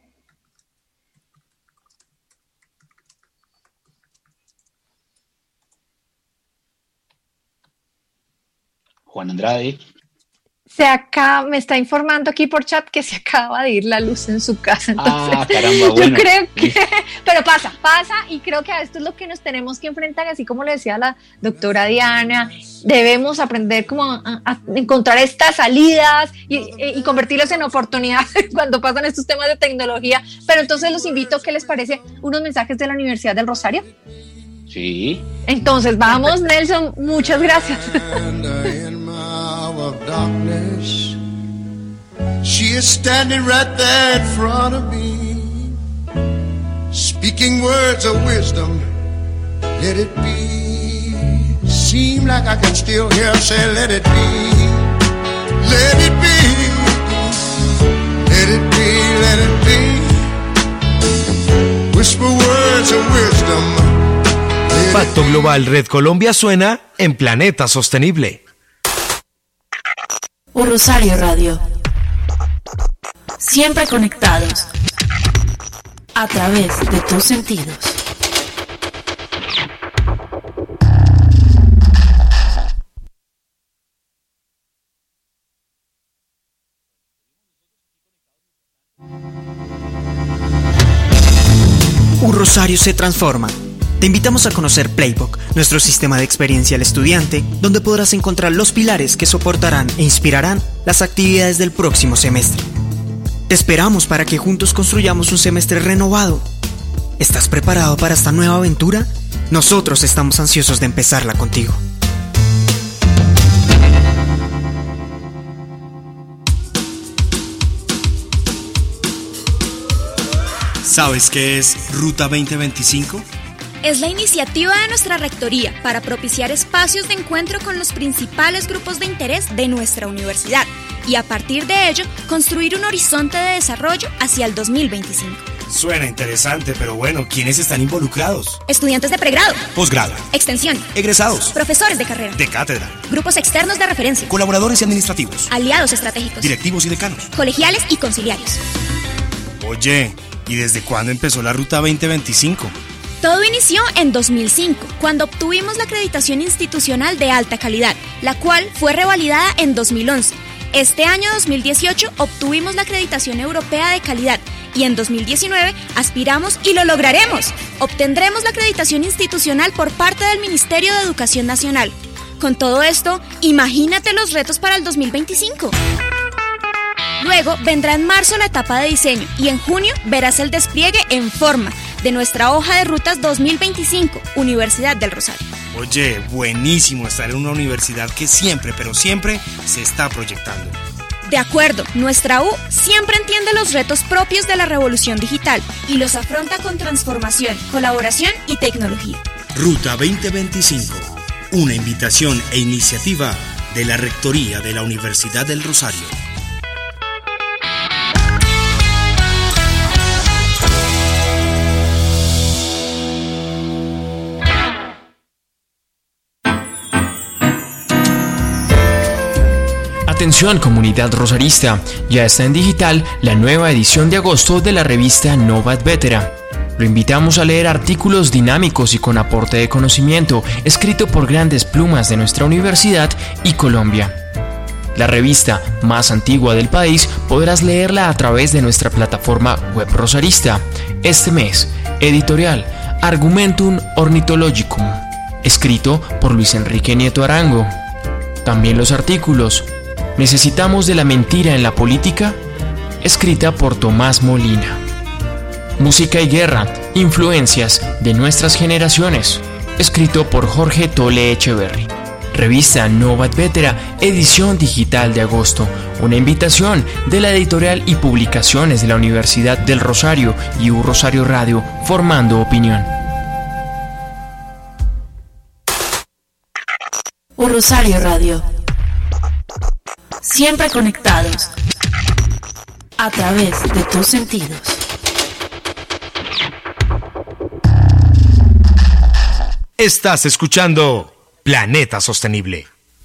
Speaker 5: Juan Andrade.
Speaker 4: Se acaba, me está informando aquí por chat que se acaba de ir la luz en su casa. Entonces,
Speaker 5: ah, caramba, bueno.
Speaker 4: Yo creo que, pero pasa, pasa, y creo que a esto es lo que nos tenemos que enfrentar, así como le decía la doctora Diana, debemos aprender como a, a encontrar estas salidas y, y convertirlas en oportunidades cuando pasan estos temas de tecnología. Pero entonces los invito, ¿qué les parece? Unos mensajes de la Universidad del Rosario.
Speaker 5: Sí.
Speaker 4: Entonces, vamos, Nelson, muchas gracias.
Speaker 3: Of darkness, she is standing right there in front of me, speaking words of wisdom. Let it be. Seem like I can still hear her say, let it be, let it be, let it be, let it be. Whisper words of wisdom.
Speaker 1: Pacto Global Red Colombia suena en Planeta Sostenible.
Speaker 12: Rosario Radio. Siempre conectados. A través de tus sentidos.
Speaker 13: Un Rosario se transforma. Te invitamos a conocer Playbook, nuestro sistema de experiencia al estudiante, donde podrás encontrar los pilares que soportarán e inspirarán las actividades del próximo semestre. Te esperamos para que juntos construyamos un semestre renovado. ¿Estás preparado para esta nueva aventura? Nosotros estamos ansiosos de empezarla contigo.
Speaker 1: ¿Sabes qué es Ruta veinte veinticinco?
Speaker 14: Es la iniciativa de nuestra rectoría para propiciar espacios de encuentro con los principales grupos de interés de nuestra universidad y a partir de ello construir un horizonte de desarrollo hacia el dos mil veinticinco.
Speaker 1: Suena interesante, pero bueno, ¿quiénes están involucrados?
Speaker 14: Estudiantes de pregrado,
Speaker 1: posgrado,
Speaker 14: extensión,
Speaker 1: egresados,
Speaker 14: profesores de carrera,
Speaker 1: de cátedra,
Speaker 14: grupos externos de referencia,
Speaker 1: colaboradores y administrativos,
Speaker 14: aliados estratégicos,
Speaker 1: directivos y decanos,
Speaker 14: colegiales y conciliarios.
Speaker 1: Oye, ¿y desde cuándo empezó la Ruta veinte veinticinco?
Speaker 14: Todo inició en dos mil cinco, cuando obtuvimos la acreditación institucional de alta calidad, la cual fue revalidada en dos mil once. Este año dos mil dieciocho obtuvimos la acreditación europea de calidad y en dos mil diecinueve aspiramos y lo lograremos. Obtendremos la acreditación institucional por parte del Ministerio de Educación Nacional. Con todo esto, imagínate los retos para el dos mil veinticinco. Luego vendrá en marzo la etapa de diseño y en junio verás el despliegue en forma de nuestra hoja de rutas dos mil veinticinco, Universidad del Rosario.
Speaker 1: Oye, buenísimo estar en una universidad que siempre, pero siempre se está proyectando.
Speaker 14: De acuerdo, nuestra U siempre entiende los retos propios de la revolución digital y los afronta con transformación, colaboración y tecnología.
Speaker 1: Ruta veinte veinticinco, una invitación e iniciativa de la Rectoría de la Universidad del Rosario.
Speaker 15: Atención comunidad rosarista, ya está en digital la nueva edición de agosto de la revista Nova et Vetera. Lo invitamos a leer artículos dinámicos y con aporte de conocimiento, escrito por grandes plumas de nuestra universidad y Colombia. La revista más antigua del país podrás leerla a través de nuestra plataforma web rosarista. Este mes, editorial Argumentum Ornithologicum, escrito por Luis Enrique Nieto Arango. También los artículos ¿Necesitamos de la mentira en la política?, escrita por Tomás Molina. Música y guerra, influencias de nuestras generaciones, escrito por Jorge Tole Echeverry. Revista Nova et Vetera, edición digital de agosto, una invitación de la editorial y publicaciones de la Universidad del Rosario y U Rosario Radio, formando opinión.
Speaker 12: U Rosario Radio. Siempre conectados a través de tus sentidos.
Speaker 1: Estás escuchando Planeta Sostenible.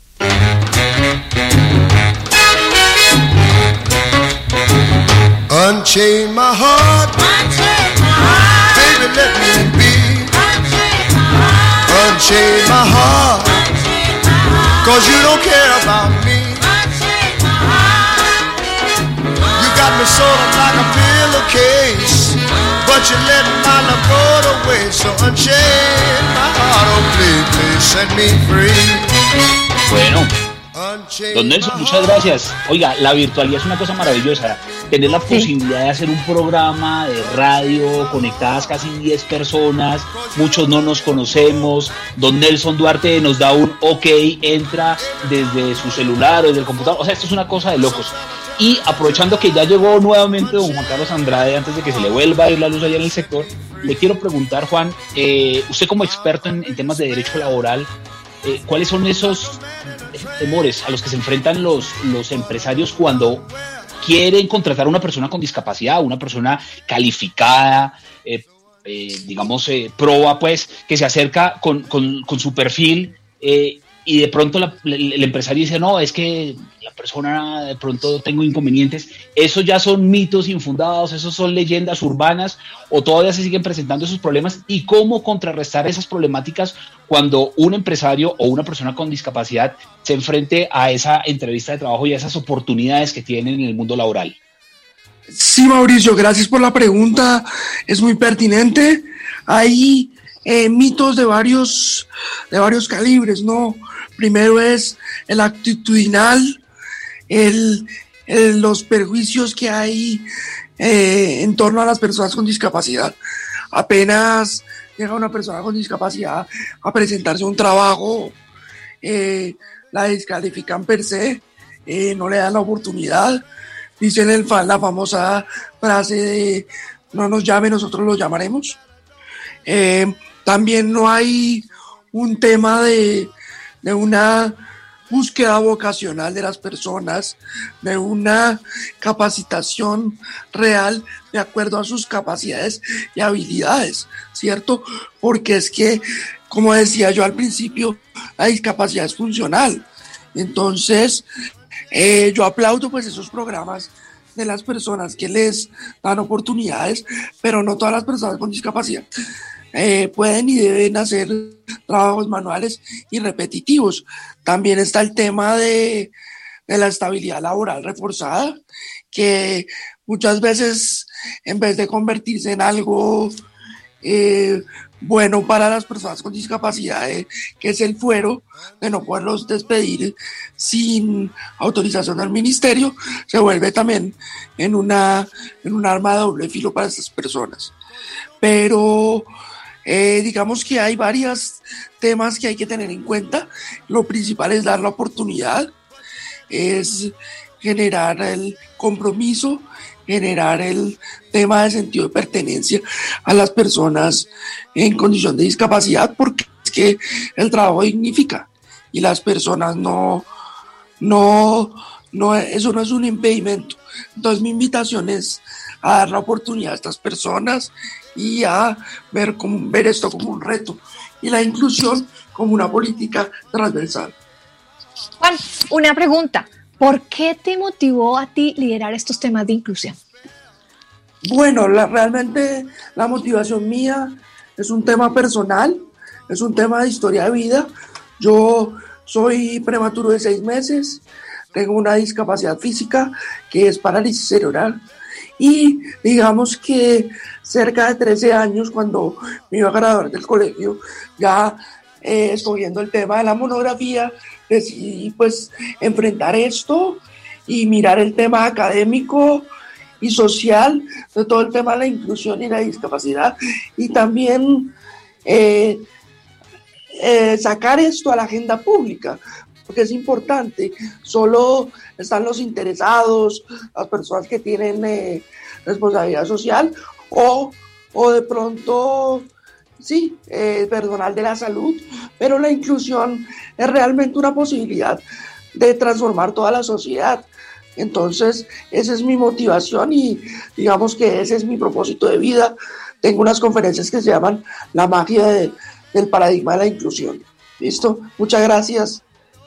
Speaker 3: Unchain my heart, unchain my heart, baby let me be. Unchain my heart, unchain my heart, unchain my heart, 'cause you don't care about me. Unchain my heart, you got me sort of like a pillowcase, but you let my love go to waste. So unchain my heart, oh please, please set me free.
Speaker 5: Bueno, don Nelson, muchas gracias. Oiga, la virtualidad es una cosa maravillosa. Tener la sí. posibilidad de hacer un programa de radio, conectadas casi diez personas, muchos no nos conocemos. Don Nelson Duarte nos da un ok, entra desde su celular o desde el computador. O sea, esto es una cosa de locos. Y aprovechando que ya llegó nuevamente don Juan Carlos Andrade, antes de que se le vuelva a ir la luz allá en el sector, le quiero preguntar, Juan, eh, usted como experto en, en temas de derecho laboral, eh, ¿cuáles son esos temores a los que se enfrentan los, los empresarios cuando quieren contratar a una persona con discapacidad, una persona calificada, eh, eh, digamos, eh, proba, pues, que se acerca con, con, con su perfil, eh, y de pronto la, el, el empresario dice, no, es que la persona de pronto tengo inconvenientes. ¿Esos ya son mitos infundados, esos son leyendas urbanas o todavía se siguen presentando esos problemas? ¿Y cómo contrarrestar esas problemáticas cuando un empresario o una persona con discapacidad se enfrente a esa entrevista de trabajo y a esas oportunidades que tienen en el mundo laboral?
Speaker 6: Sí, Mauricio, gracias por la pregunta, es muy pertinente. Hay eh, mitos de varios, de varios calibres, ¿no? Primero es el actitudinal, el, el, los perjuicios que hay eh, en torno a las personas con discapacidad. Apenas llega una persona con discapacidad a presentarse a un trabajo, eh, la descalifican per se, eh, no le dan la oportunidad. Dicen el, la famosa frase de no nos llame, nosotros lo llamaremos. Eh, también no hay un tema de, de una búsqueda vocacional de las personas, de una capacitación real de acuerdo a sus capacidades y habilidades, ¿cierto? Porque es que, como decía yo al principio, la discapacidad es funcional. Entonces, Eh, yo aplaudo pues esos programas de las personas que les dan oportunidades, pero no todas las personas con discapacidad eh, pueden y deben hacer trabajos manuales y repetitivos. También está el tema de, de la estabilidad laboral reforzada, que muchas veces en vez de convertirse en algo eh, bueno para las personas con discapacidad, eh, que es el fuero de no poderlos despedir sin autorización del ministerio, se vuelve también en una en un arma de doble filo para estas personas. Pero eh, digamos que hay varios temas que hay que tener en cuenta. Lo principal es dar la oportunidad, es generar el compromiso, generar el tema de sentido de pertenencia a las personas en condición de discapacidad, porque es que el trabajo dignifica y las personas no, no, no, eso no es un impedimento. Entonces mi invitación es a dar la oportunidad a estas personas y a ver, como, ver esto como un reto y la inclusión como una política transversal.
Speaker 4: Juan, una pregunta. ¿Por qué te motivó a ti liderar estos temas de inclusión?
Speaker 6: Bueno, la, realmente la motivación mía es un tema personal, es un tema de historia de vida. Yo soy prematuro de seis meses, tengo una discapacidad física que es parálisis cerebral y digamos que cerca de trece años, cuando me iba a graduar del colegio, ya eh, escogiendo el tema de la monografía, decidí pues enfrentar esto y mirar el tema académico y social de todo el tema de la inclusión y la discapacidad y también eh, eh, sacar esto a la agenda pública, porque es importante. Solo están los interesados, las personas que tienen eh, responsabilidad social o, o de pronto sí, eh, personal de la salud, pero la inclusión es realmente una posibilidad de transformar toda la sociedad. Entonces, esa es mi motivación y digamos que ese es mi propósito de vida. Tengo unas conferencias que se llaman La magia de, del paradigma de la inclusión. ¿Listo? Muchas gracias.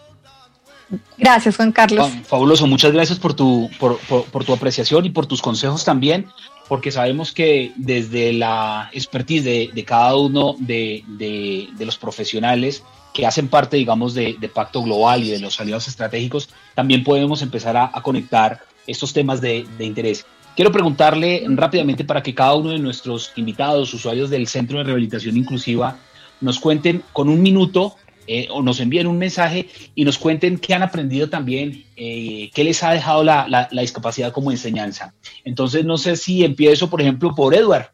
Speaker 4: Gracias, Juan Carlos.
Speaker 5: Fabuloso, muchas gracias por tu, por, por, por tu apreciación y por tus consejos también, porque sabemos que desde la expertise de, de cada uno de, de, de los profesionales que hacen parte, digamos, de, de Pacto Global y de los aliados estratégicos, también podemos empezar a, a conectar estos temas de, de interés. Quiero preguntarle rápidamente para que cada uno de nuestros invitados, usuarios del Centro de Rehabilitación Inclusiva, nos cuenten con un minuto eh, o nos envíen un mensaje y nos cuenten qué han aprendido también, eh, qué les ha dejado la, la, la discapacidad como enseñanza. Entonces, no sé si empiezo, por ejemplo, por Edward.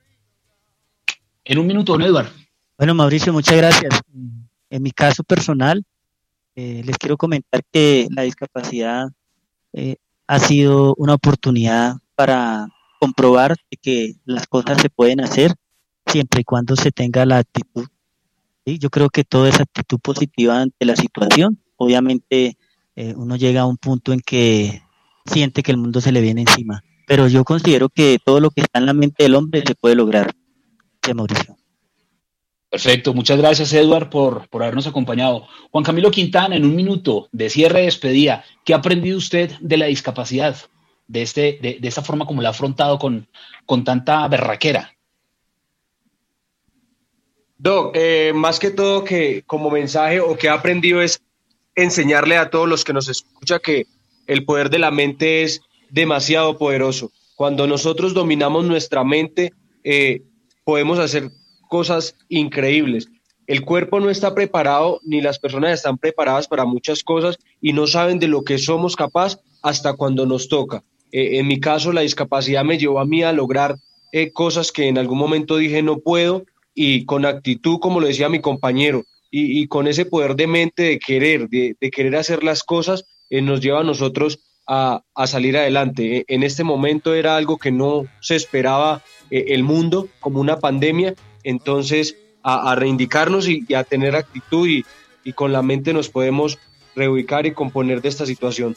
Speaker 5: En un minuto, ¿no, Edward?
Speaker 9: Bueno, Mauricio, muchas gracias. En mi caso personal, eh, les quiero comentar que la discapacidad eh, ha sido una oportunidad para comprobar que las cosas se pueden hacer siempre y cuando se tenga la actitud. ¿Sí? Yo creo que toda esa actitud positiva ante la situación, obviamente eh, uno llega a un punto en que siente que el mundo se le viene encima, pero yo considero que todo lo que está en la mente del hombre se puede lograr. Sí, Mauricio.
Speaker 5: Perfecto, muchas gracias Edward por, por habernos acompañado. Juan Camilo Quintana, en un minuto de cierre de despedida, ¿qué ha aprendido usted de la discapacidad? De, este, de, de esta forma como la ha afrontado con, con tanta berraquera.
Speaker 10: Doc, eh, más que todo que como mensaje o que he aprendido es enseñarle a todos los que nos escuchan que el poder de la mente es demasiado poderoso. Cuando nosotros dominamos nuestra mente, eh, podemos hacer cosas increíbles. El cuerpo no está preparado, ni las personas están preparadas para muchas cosas y no saben de lo que somos capaces hasta cuando nos toca. Eh, en mi caso, la discapacidad me llevó a mí a lograr eh, cosas que en algún momento dije no puedo, y con actitud, como lo decía mi compañero, y, y con ese poder de mente de querer, de, de querer hacer las cosas, eh, nos lleva a nosotros a, a salir adelante. Eh, en este momento era algo que no se esperaba eh, el mundo, como una pandemia. Entonces, a, a reivindicarnos y, y a tener actitud y, y con la mente nos podemos reubicar y componer de esta situación.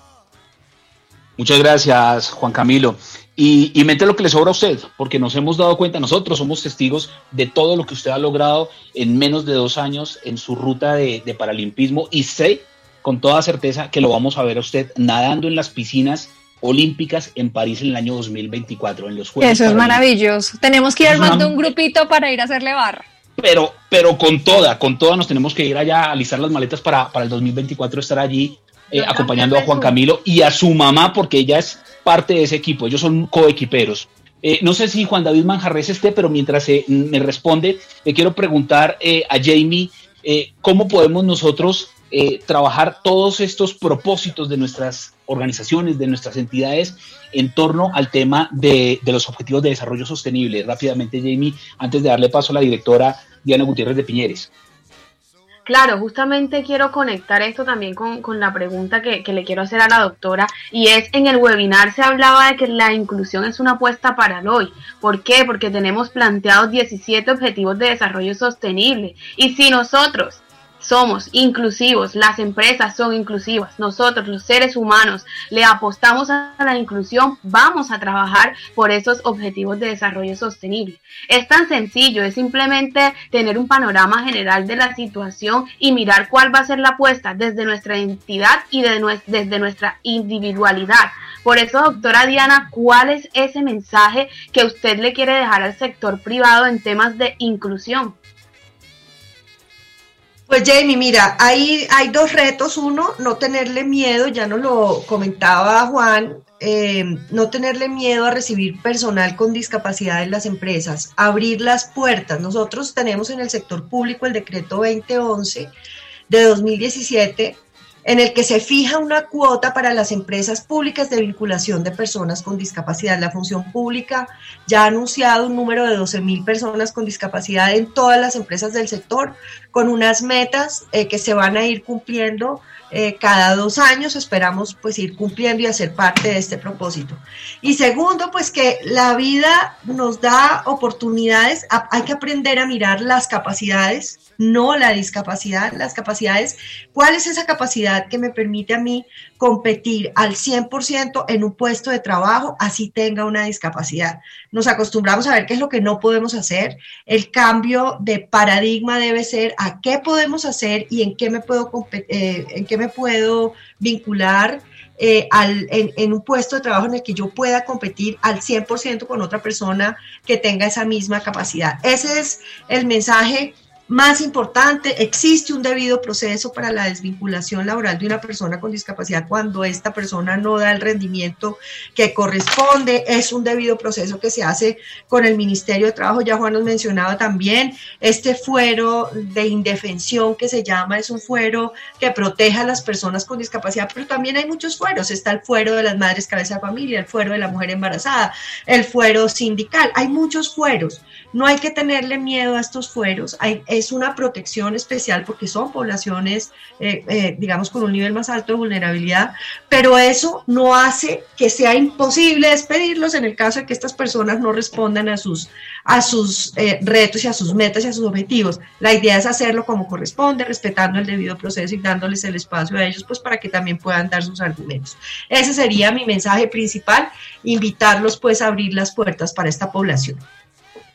Speaker 5: Muchas gracias, Juan Camilo. Y, y mente lo que le sobra a usted, porque nos hemos dado cuenta, nosotros somos testigos de todo lo que usted ha logrado en menos de dos años en su ruta de, de paralimpismo, y sé con toda certeza que lo vamos a ver a usted nadando en las piscinas olímpicas en París en el año dos mil veinticuatro, en los Juegos
Speaker 4: Eso es maravilloso. Tenemos que ir
Speaker 5: Una-
Speaker 4: armando un grupito para ir a hacerle barra.
Speaker 5: Pero, pero con toda, con toda nos tenemos que ir allá a alistar las maletas para, para el dos mil veinticuatro estar allí eh, acompañando a Juan Camilo y a su mamá, porque ella es parte de ese equipo, ellos son coequiperos. Eh, no sé si Juan David Manjarres esté, pero mientras eh, me responde, le quiero preguntar eh, a Jamie, eh, ¿cómo podemos nosotros eh, trabajar todos estos propósitos de nuestras organizaciones, de nuestras entidades, en torno al tema de, de los objetivos de desarrollo sostenible? Rápidamente, Jamie, antes de darle paso a la directora Diana Gutiérrez de Piñeres.
Speaker 11: Claro, justamente quiero conectar esto también con, con la pregunta que, que le quiero hacer a la doctora, y es, en el webinar se hablaba de que la inclusión es una apuesta para el hoy. ¿Por qué? Porque tenemos planteados diecisiete objetivos de desarrollo sostenible, y si nosotros somos inclusivos, las empresas son inclusivas, nosotros los seres humanos le apostamos a la inclusión, vamos a trabajar por esos objetivos de desarrollo sostenible. Es tan sencillo, es simplemente tener un panorama general de la situación y mirar cuál va a ser la apuesta desde nuestra entidad y de nues- desde nuestra individualidad. Por eso, doctora Diana, ¿cuál es ese mensaje que usted le quiere dejar al sector privado en temas de inclusión?
Speaker 8: Pues Jamie, mira, hay, hay dos retos. Uno, no tenerle miedo, ya nos lo comentaba Juan, eh, no tenerle miedo a recibir personal con discapacidad en las empresas, abrir las puertas. Nosotros tenemos en el sector público el decreto veinte once de dos mil diecisiete, en el que se fija una cuota para las empresas públicas de vinculación de personas con discapacidad. La función pública ya ha anunciado un número de doce mil personas con discapacidad en todas las empresas del sector, con unas metas eh, que se van a ir cumpliendo eh, cada dos años. Esperamos pues ir cumpliendo y hacer parte de este propósito. Y segundo, pues que la vida nos da oportunidades, a, hay que aprender a mirar las capacidades, no la discapacidad, las capacidades. ¿Cuál es esa capacidad que me permite a mí competir al cien por ciento en un puesto de trabajo, así tenga una discapacidad? Nos acostumbramos a ver qué es lo que no podemos hacer. El cambio de paradigma debe ser a qué podemos hacer y en qué me puedo, eh, en qué me puedo vincular eh, al, en, en un puesto de trabajo en el que yo pueda competir al cien por ciento con otra persona que tenga esa misma capacidad. Ese es el mensaje más importante. Existe un debido proceso para la desvinculación laboral de una persona con discapacidad cuando esta persona no da el rendimiento que corresponde. Es un debido proceso que se hace con el Ministerio de Trabajo. Ya Juan nos mencionaba también este fuero de indefensión que se llama, es un fuero que protege a las personas con discapacidad, pero también hay muchos fueros. Está el fuero de las madres cabeza de familia, el fuero de la mujer embarazada, el fuero sindical. Hay muchos fueros. No hay que tenerle miedo a estos fueros. Hay, es una protección especial porque son poblaciones, eh, eh, digamos, con un nivel más alto de vulnerabilidad, pero eso no hace que sea imposible despedirlos en el caso de que estas personas no respondan a sus, a sus eh, retos y a sus metas y a sus objetivos. La idea es hacerlo como corresponde, respetando el debido proceso y dándoles el espacio a ellos, pues para que también puedan dar sus argumentos. Ese sería mi mensaje principal, invitarlos pues a abrir las puertas para esta población.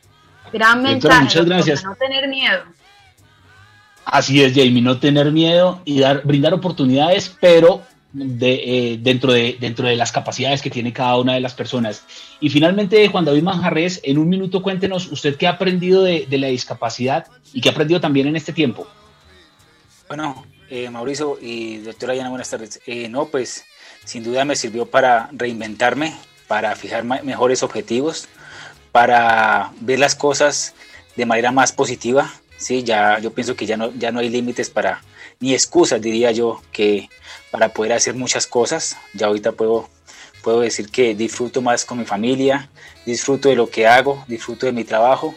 Speaker 11: Gran
Speaker 5: Directora,
Speaker 11: mensaje,
Speaker 5: muchas
Speaker 11: doctora,
Speaker 5: gracias.
Speaker 11: no tener miedo.
Speaker 5: Así es, Jamie, no tener miedo y dar, brindar oportunidades, pero de, eh, dentro, de, dentro de las capacidades que tiene cada una de las personas. Y finalmente, Juan David Manjarres, en un minuto cuéntenos usted qué ha aprendido de, de la discapacidad y qué ha aprendido también en este tiempo.
Speaker 16: Bueno, eh, Mauricio y doctora Diana, buenas tardes. Eh, no, pues sin duda me sirvió para reinventarme, para fijar ma- mejores objetivos, para ver las cosas de manera más positiva. Sí, ya yo pienso que ya no, ya no hay límites para, ni excusas diría yo, que para poder hacer muchas cosas. Ya ahorita puedo, puedo decir que disfruto más con mi familia, disfruto de lo que hago, disfruto de mi trabajo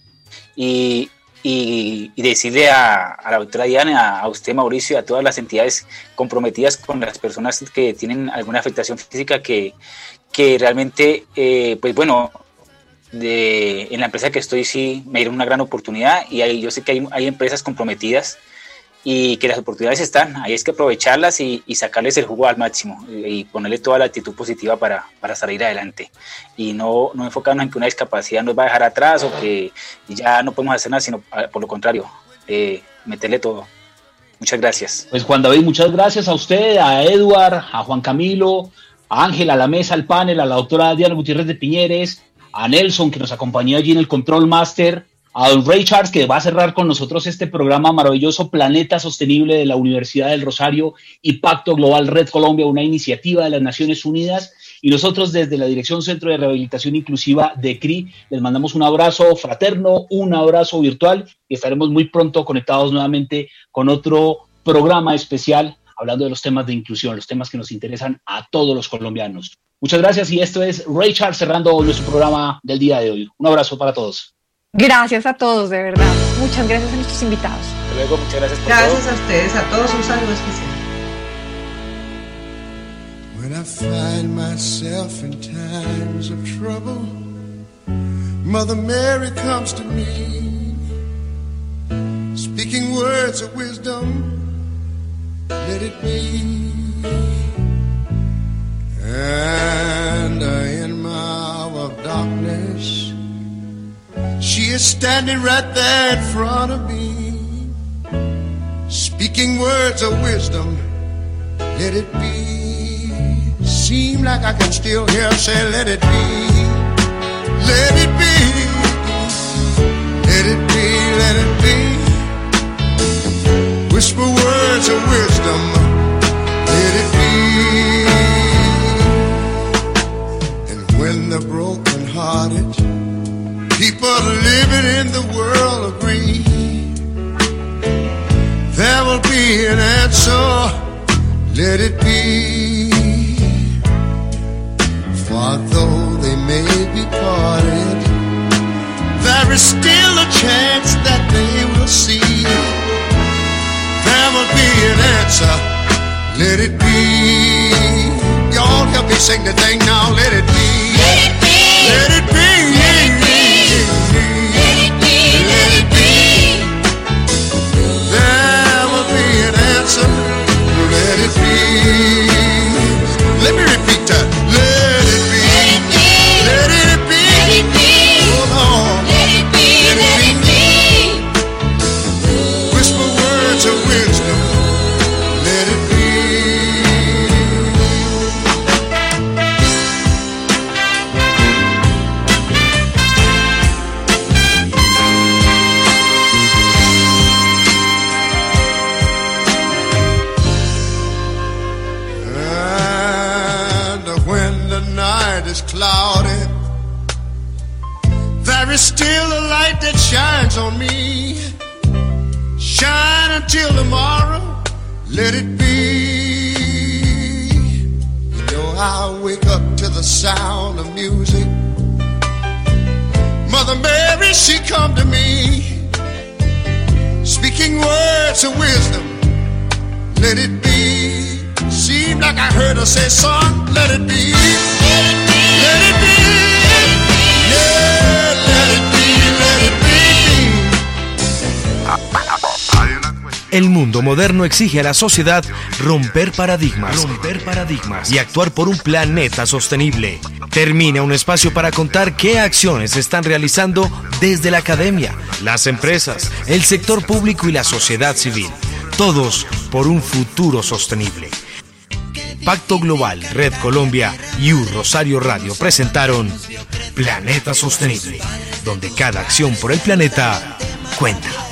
Speaker 16: y, y, y decirle a, a la doctora Diana, a, a usted Mauricio y a todas las entidades comprometidas con las personas que tienen alguna afectación física que, que realmente, eh, pues bueno, De, en la empresa que estoy sí me dieron una gran oportunidad y hay, yo sé que hay, hay empresas comprometidas y que las oportunidades están, ahí es que aprovecharlas y, y sacarles el jugo al máximo y, y ponerle toda la actitud positiva para, para salir adelante y no, no enfocarnos en que una discapacidad nos va a dejar atrás o que ya no podemos hacer nada, sino por lo contrario, eh, meterle todo. Muchas gracias.
Speaker 5: Pues Juan David, muchas gracias a usted, a Edward, a Juan Camilo, a Ángela, a la mesa, al panel, a la doctora Diana Gutiérrez de Piñeres, a Nelson, que nos acompañó allí en el Control Master, a don Ray Charles, que va a cerrar con nosotros este programa maravilloso Planeta Sostenible de la Universidad del Rosario y Pacto Global Red Colombia, una iniciativa de las Naciones Unidas, y nosotros desde la Dirección Centro de Rehabilitación Inclusiva de C R I les mandamos un abrazo fraterno, un abrazo virtual y estaremos muy pronto conectados nuevamente con otro programa especial hablando de los temas de inclusión, los temas que nos interesan a todos los colombianos. Muchas gracias y esto es Ray Charles cerrando nuestro programa del día de hoy. Un abrazo para todos.
Speaker 4: Gracias a todos, de verdad. Muchas gracias a nuestros invitados.
Speaker 16: Hasta luego, muchas gracias por
Speaker 8: Gracias
Speaker 16: todo.
Speaker 8: a ustedes, a todos un saludo especial.
Speaker 3: When I find myself in times of trouble, Mother Mary comes to me, speaking words of wisdom, let it be. And uh, in my hour of darkness, she is standing right there in front of me, speaking words of wisdom, let it be. Seem like I can still hear her say, let it be, let it be, let it be, let it be. Whisper words of wisdom, let it be. When the broken-hearted people living in the world agree, there will be an answer, let it be. For though they may be parted, there is still a chance that they will see. There will be an answer, let it be. Y'all help me sing the thing now, let it be. Let it be. Let it be. Let it be. Let it be. There will be an answer. Let it be. Let me repeat that. Let it be. Let it be. Let it be. Oh Lord. Let it be. Let it be. Whisper words of wisdom. Let it be. Is cloudy, there is still a light that shines on me. Shine until tomorrow, let it be. You know I wake up to the sound of music. Mother Mary, she come to me, speaking words of wisdom, let it be. Seemed like I heard her say, son, let it be. Let it be. Let it be. Yeah, let it be, let it be.
Speaker 17: Hay una cuestión.
Speaker 1: El mundo moderno exige a la sociedad romper paradigmas, romper paradigmas y actuar por un planeta sostenible. Termina un espacio para contar qué acciones se están realizando desde la academia, las empresas, el sector público y la sociedad civil. Todos por un futuro sostenible. Pacto Global, Red Colombia y U Rosario Radio presentaron Planeta Sostenible, donde cada acción por el planeta cuenta.